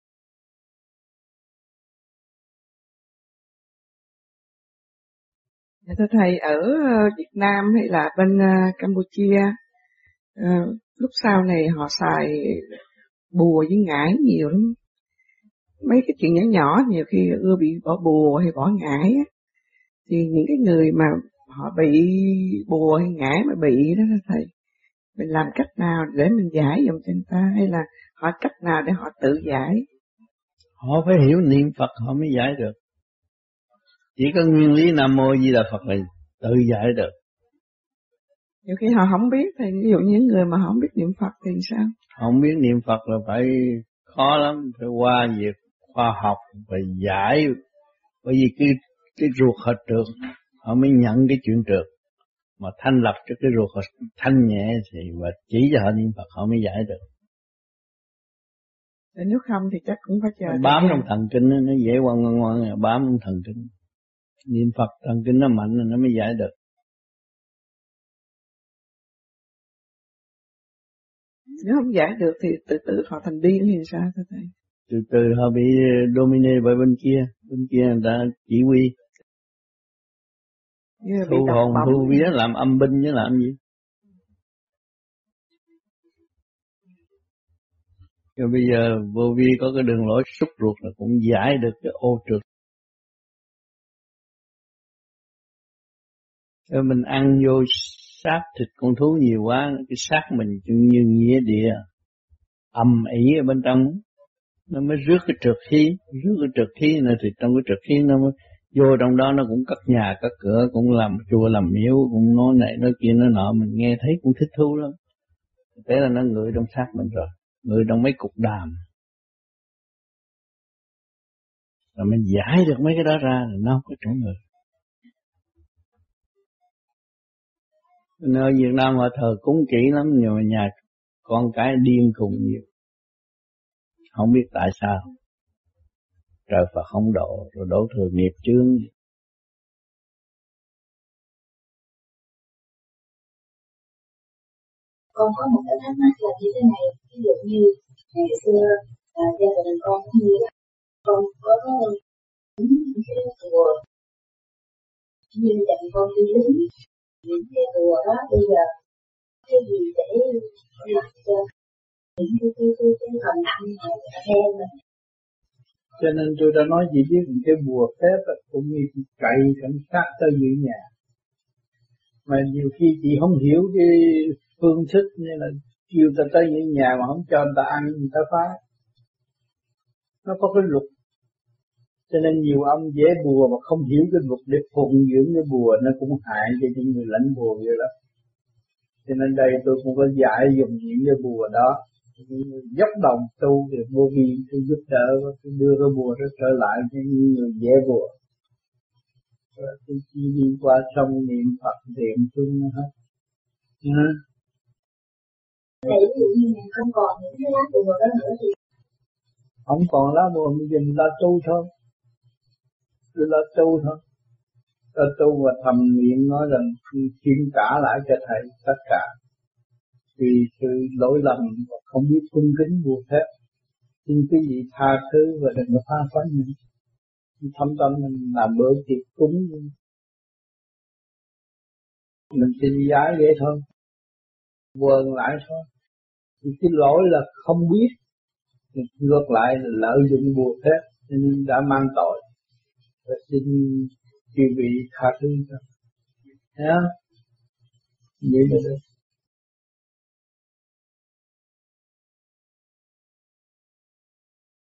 Thưa Thầy, ở Việt Nam hay là bên Campuchia, uh, lúc sau này họ xài bùa với ngải nhiều lắm. Mấy cái chuyện nhỏ nhỏ nhiều khi ưa bị bỏ bùa hay bỏ ngải á, thì những cái người mà họ bị bùa hay ngải mà bị đó Thầy, mình làm cách nào để mình giải dùm cho người ta, hay là họ cách nào để họ tự giải? Họ phải hiểu niệm Phật họ mới giải được. Chỉ có nguyên lý Nam Mô Di Đà Phật là tự giải được. Nhiều khi họ không biết, thì ví dụ những người mà họ không biết niệm Phật thì sao? Không biết niệm Phật là phải khó lắm, phải qua việc khoa học và giải, bởi vì cái cái ruột họ trượt, họ mới nhận cái chuyện trượt. mà thanh lập cho cái ruột họ thanh nhẹ thì và chỉ cho họ niệm Phật họ mới giải được. Nếu không thì chắc cũng phải chờ. Nó bám trong thần kinh nó dễ ngoan ngoan ngoan bám trong thần kinh. Niệm Phật thần kinh nó mạnh nó mới giải được. Nếu không giải được thì từ từ họ thành điên thì sao thưa thầy? Từ từ họ bị domine bởi bên kia, bên kia người ta chỉ huy. Thu hồn thu vía làm âm binh chứ làm gì? Rồi bây giờ vô vi có cái đường lối xúc ruột là cũng giải được cái ô trượt. Rồi mình ăn vô xác thịt con thú nhiều quá, cái xác mình như nghĩa địa ầm ĩ ở bên trong, nó mới rước cái trượt khí, rước cái trượt khí này thì trong cái trượt khí nó mới vô trong đó, nó cũng cất nhà cất cửa, cũng làm chùa làm miếu, cũng nói này nói kia nói nọ, mình nghe thấy cũng thích thú lắm. Thế là nó ngửi trong xác mình rồi, ngửi trong mấy cục đàm. Rồi mình giải được mấy cái đó ra là nó không có chỗ người. Nơi Việt Nam họ thờ cúng kỹ lắm, nhưng mà nhà con cái điên khùng nhiều. Không biết tại sao. Trời Phật không độ, rồi đổ thừa nghiệp chướng. Con có một cái thắc mắc là như thế này, ví dụ như ngày xưa à, gia đình con cũng như là con có những cái chùa như dành con đi lính, những cái chùa đó bây giờ cái gì để làm cho những cái cái cái cái phần ăn mà theo mình. Cho nên tôi đã nói gì biết cái bùa phép cũng như cậy cảnh sát tới giữ nhà. Mà nhiều khi chị không hiểu cái phương thức, như là kêu ta tới những nhà mà không cho người ta ăn, người ta phá. Nó có cái luật. Cho nên nhiều ông dễ bùa mà không hiểu cái luật để phụng dưỡng cái bùa, nó cũng hại cho những người lãnh bùa vậy đó. Cho nên đây tôi cũng có giải dùng những cái bùa đó, dốc đồng tu thì vô vi tôi giúp đỡ, tôi đưa cái bùa đó trở lại cho những người dễ bùa. Rồi tôi chỉ đi qua sông niệm Phật niệm chung hết. Ừ. Vậy ví dụ như mình không còn những cái lá bùa đó nữa thì không còn lá bùa, bây giờ mình la tu thôi, tôi la tu thôi, la tu và thầm niệm nói rằng chuyên trả lại cho thầy tất cả vì sự lỗi lầm và không biết cung kính bùa phép, xin quý vị tha thứ và đừng có phá phách mình. Thâm tâm mình làm bữa tiệc cúng, mình xin giải vậy thôi, quần lại thôi. Cái lỗi là không biết, ngược lại là lợi dụng bùa phép nên đã mang tội. Và xin quý vị tha thứ cho. Thấy không? Vậy là được.